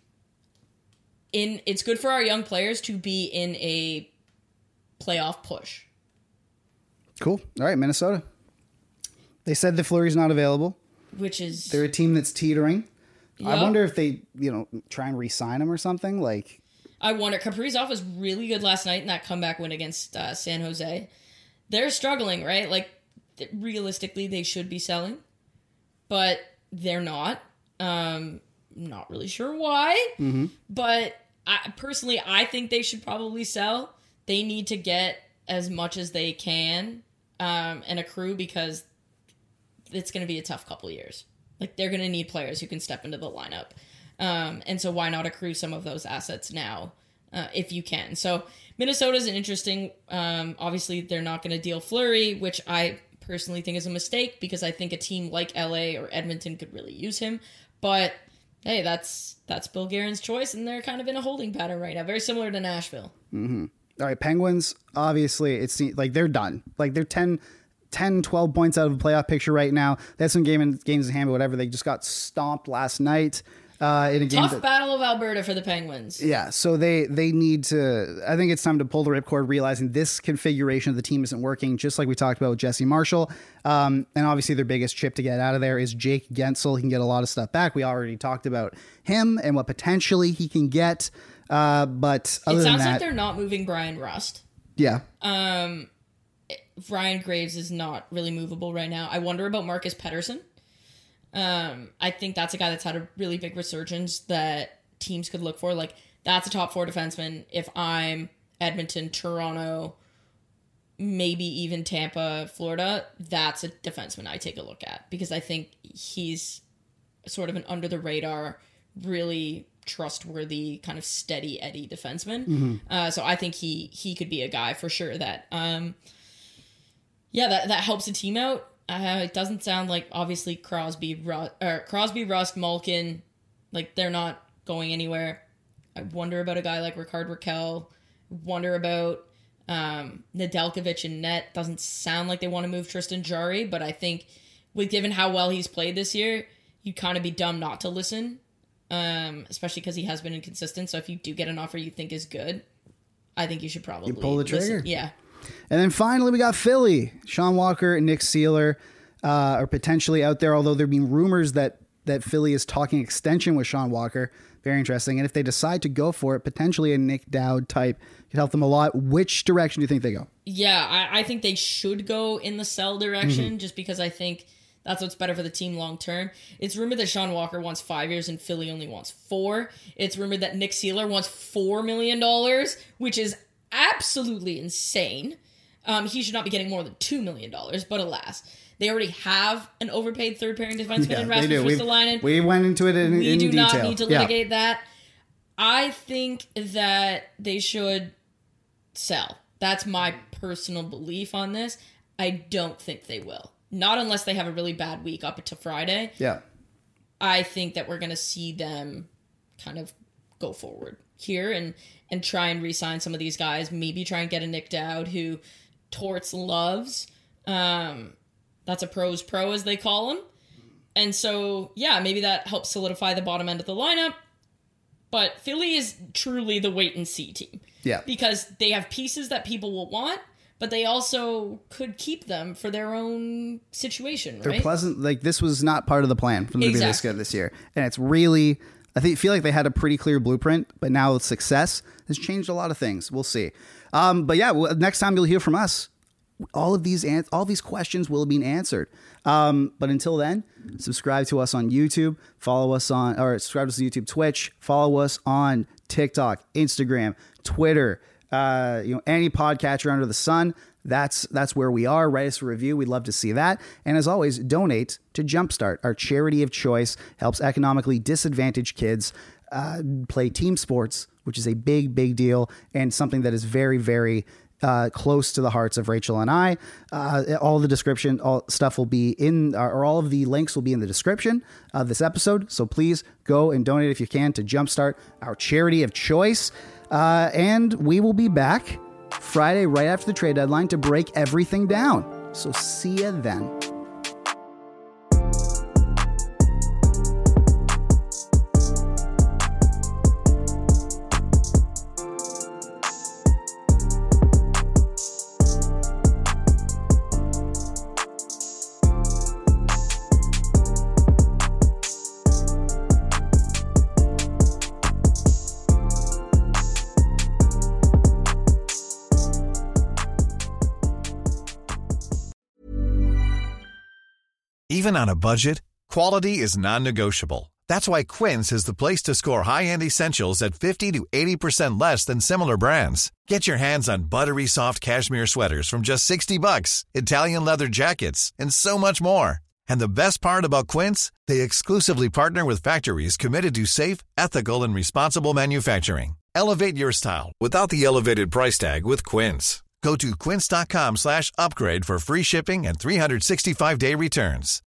playoff push. Cool. All right, Minnesota. They said the Fleury's not available. Which is... They're a team that's teetering. Yep. I wonder if they, try and re-sign him or something. Like, I wonder. Kaprizov was really good last night in that comeback win against San Jose. They're struggling, right? Like, realistically, they should be selling. But they're not. Not really sure why. Mm-hmm. But I think they should probably sell. They need to get as much as they can and accrue, because it's going to be a tough couple of years. Like, they're going to need players who can step into the lineup. And so why not accrue some of those assets now if you can? So Minnesota's an interesting, obviously they're not going to deal Fleury, which I personally think is a mistake, because I think a team like LA or Edmonton could really use him. But hey, that's Bill Guerin's choice, and they're kind of in a holding pattern right now, very similar to Nashville. Mm-hmm. All right, Penguins, obviously, it's like they're done. Like, they're 10, 12 points out of the playoff picture right now. They had some games in hand, but whatever. They just got stomped last night. In a game Tough battle of Alberta for the Penguins. Yeah, so they need to... I think it's time to pull the ripcord, realizing this configuration of the team isn't working, just like we talked about with Jesse Marshall. And obviously their biggest chip to get out of there is Jake Gensel. He can get a lot of stuff back. We already talked about him and what potentially he can get. But other it than sounds that, like they're not moving Brian Rust. Yeah. Ryan Graves is not really movable right now. I wonder about Marcus Pettersson. I think that's a guy that's had a really big resurgence that teams could look for. Like, that's a top 4 defenseman. If I'm Edmonton, Toronto, maybe even Tampa, Florida, that's a defenseman I take a look at, because I think he's sort of an under the radar, really trustworthy, kind of steady Eddie defenseman. Mm-hmm. So I think he could be a guy for sure that, that helps a team out. It doesn't sound like, obviously, Crosby, Rust, Malkin, like, they're not going anywhere. I wonder about a guy like Rickard Rakell. Wonder about Nedeljkovic in net. Doesn't sound like they want to move Tristan Jarry, but I think, given how well he's played this year, you'd kind of be dumb not to listen, especially because he has been inconsistent. So if you do get an offer you think is good, I think you should probably pull the trigger. Listen. Yeah. And then finally, we got Philly. Sean Walker and Nick Seeler are potentially out there, although there have been rumors that Philly is talking extension with Sean Walker. Very interesting. And if they decide to go for it, potentially a Nick Dowd type could help them a lot. Which direction do you think they go? Yeah, I think they should go in the sell direction, just because I think that's what's better for the team long term. It's rumored that Sean Walker wants 5 years and Philly only wants 4. It's rumored that Nick Seeler wants $4 million, which is absolutely insane. He should not be getting more than $2 million, but alas, they already have an overpaid third pairing defenseman in Rasmus Ristolainen. We went into it in detail. We do not need to litigate that. I think that they should sell. That's my personal belief on this. I don't think they will. Not unless they have a really bad week up to Friday. Yeah. I think that we're going to see them kind of go forward here and try and re-sign some of these guys. Maybe try and get a Nick Dowd who Torts loves. That's a pro's pro, as they call him. And so, yeah, maybe that helps solidify the bottom end of the lineup. But Philly is truly the wait-and-see team. Yeah. Because they have pieces that people will want, but they also could keep them for their own situation, right? They're pleasant. Like, this was not part of the plan for them to be this good this year. And it's really... I feel like they had a pretty clear blueprint, but now with success has changed a lot of things. We'll see. But yeah, next time you'll hear from us, all these questions will have been answered. But until then, subscribe to us on YouTube, subscribe to us on YouTube, Twitch, follow us on TikTok, Instagram, Twitter, any podcatcher under the sun. That's where we are. Write us a review. We'd love to see that. And as always, donate to Jumpstart, our charity of choice, helps economically disadvantaged kids play team sports, which is a big, big deal and something that is very, very close to the hearts of Rachel and I. All the description, all stuff will be in, or all of the links will be in the description of this episode. So please go and donate if you can to jumpstart our charity of choice. And we will be back Friday right after the trade deadline to break everything down. So see ya then. Even on a budget, quality is non-negotiable. That's why Quince is the place to score high-end essentials at 50 to 80% less than similar brands. Get your hands on buttery soft cashmere sweaters from just $60, Italian leather jackets, and so much more. And the best part about Quince, they exclusively partner with factories committed to safe, ethical, and responsible manufacturing. Elevate your style without the elevated price tag with Quince. Go to quince.com/upgrade for free shipping and 365-day returns.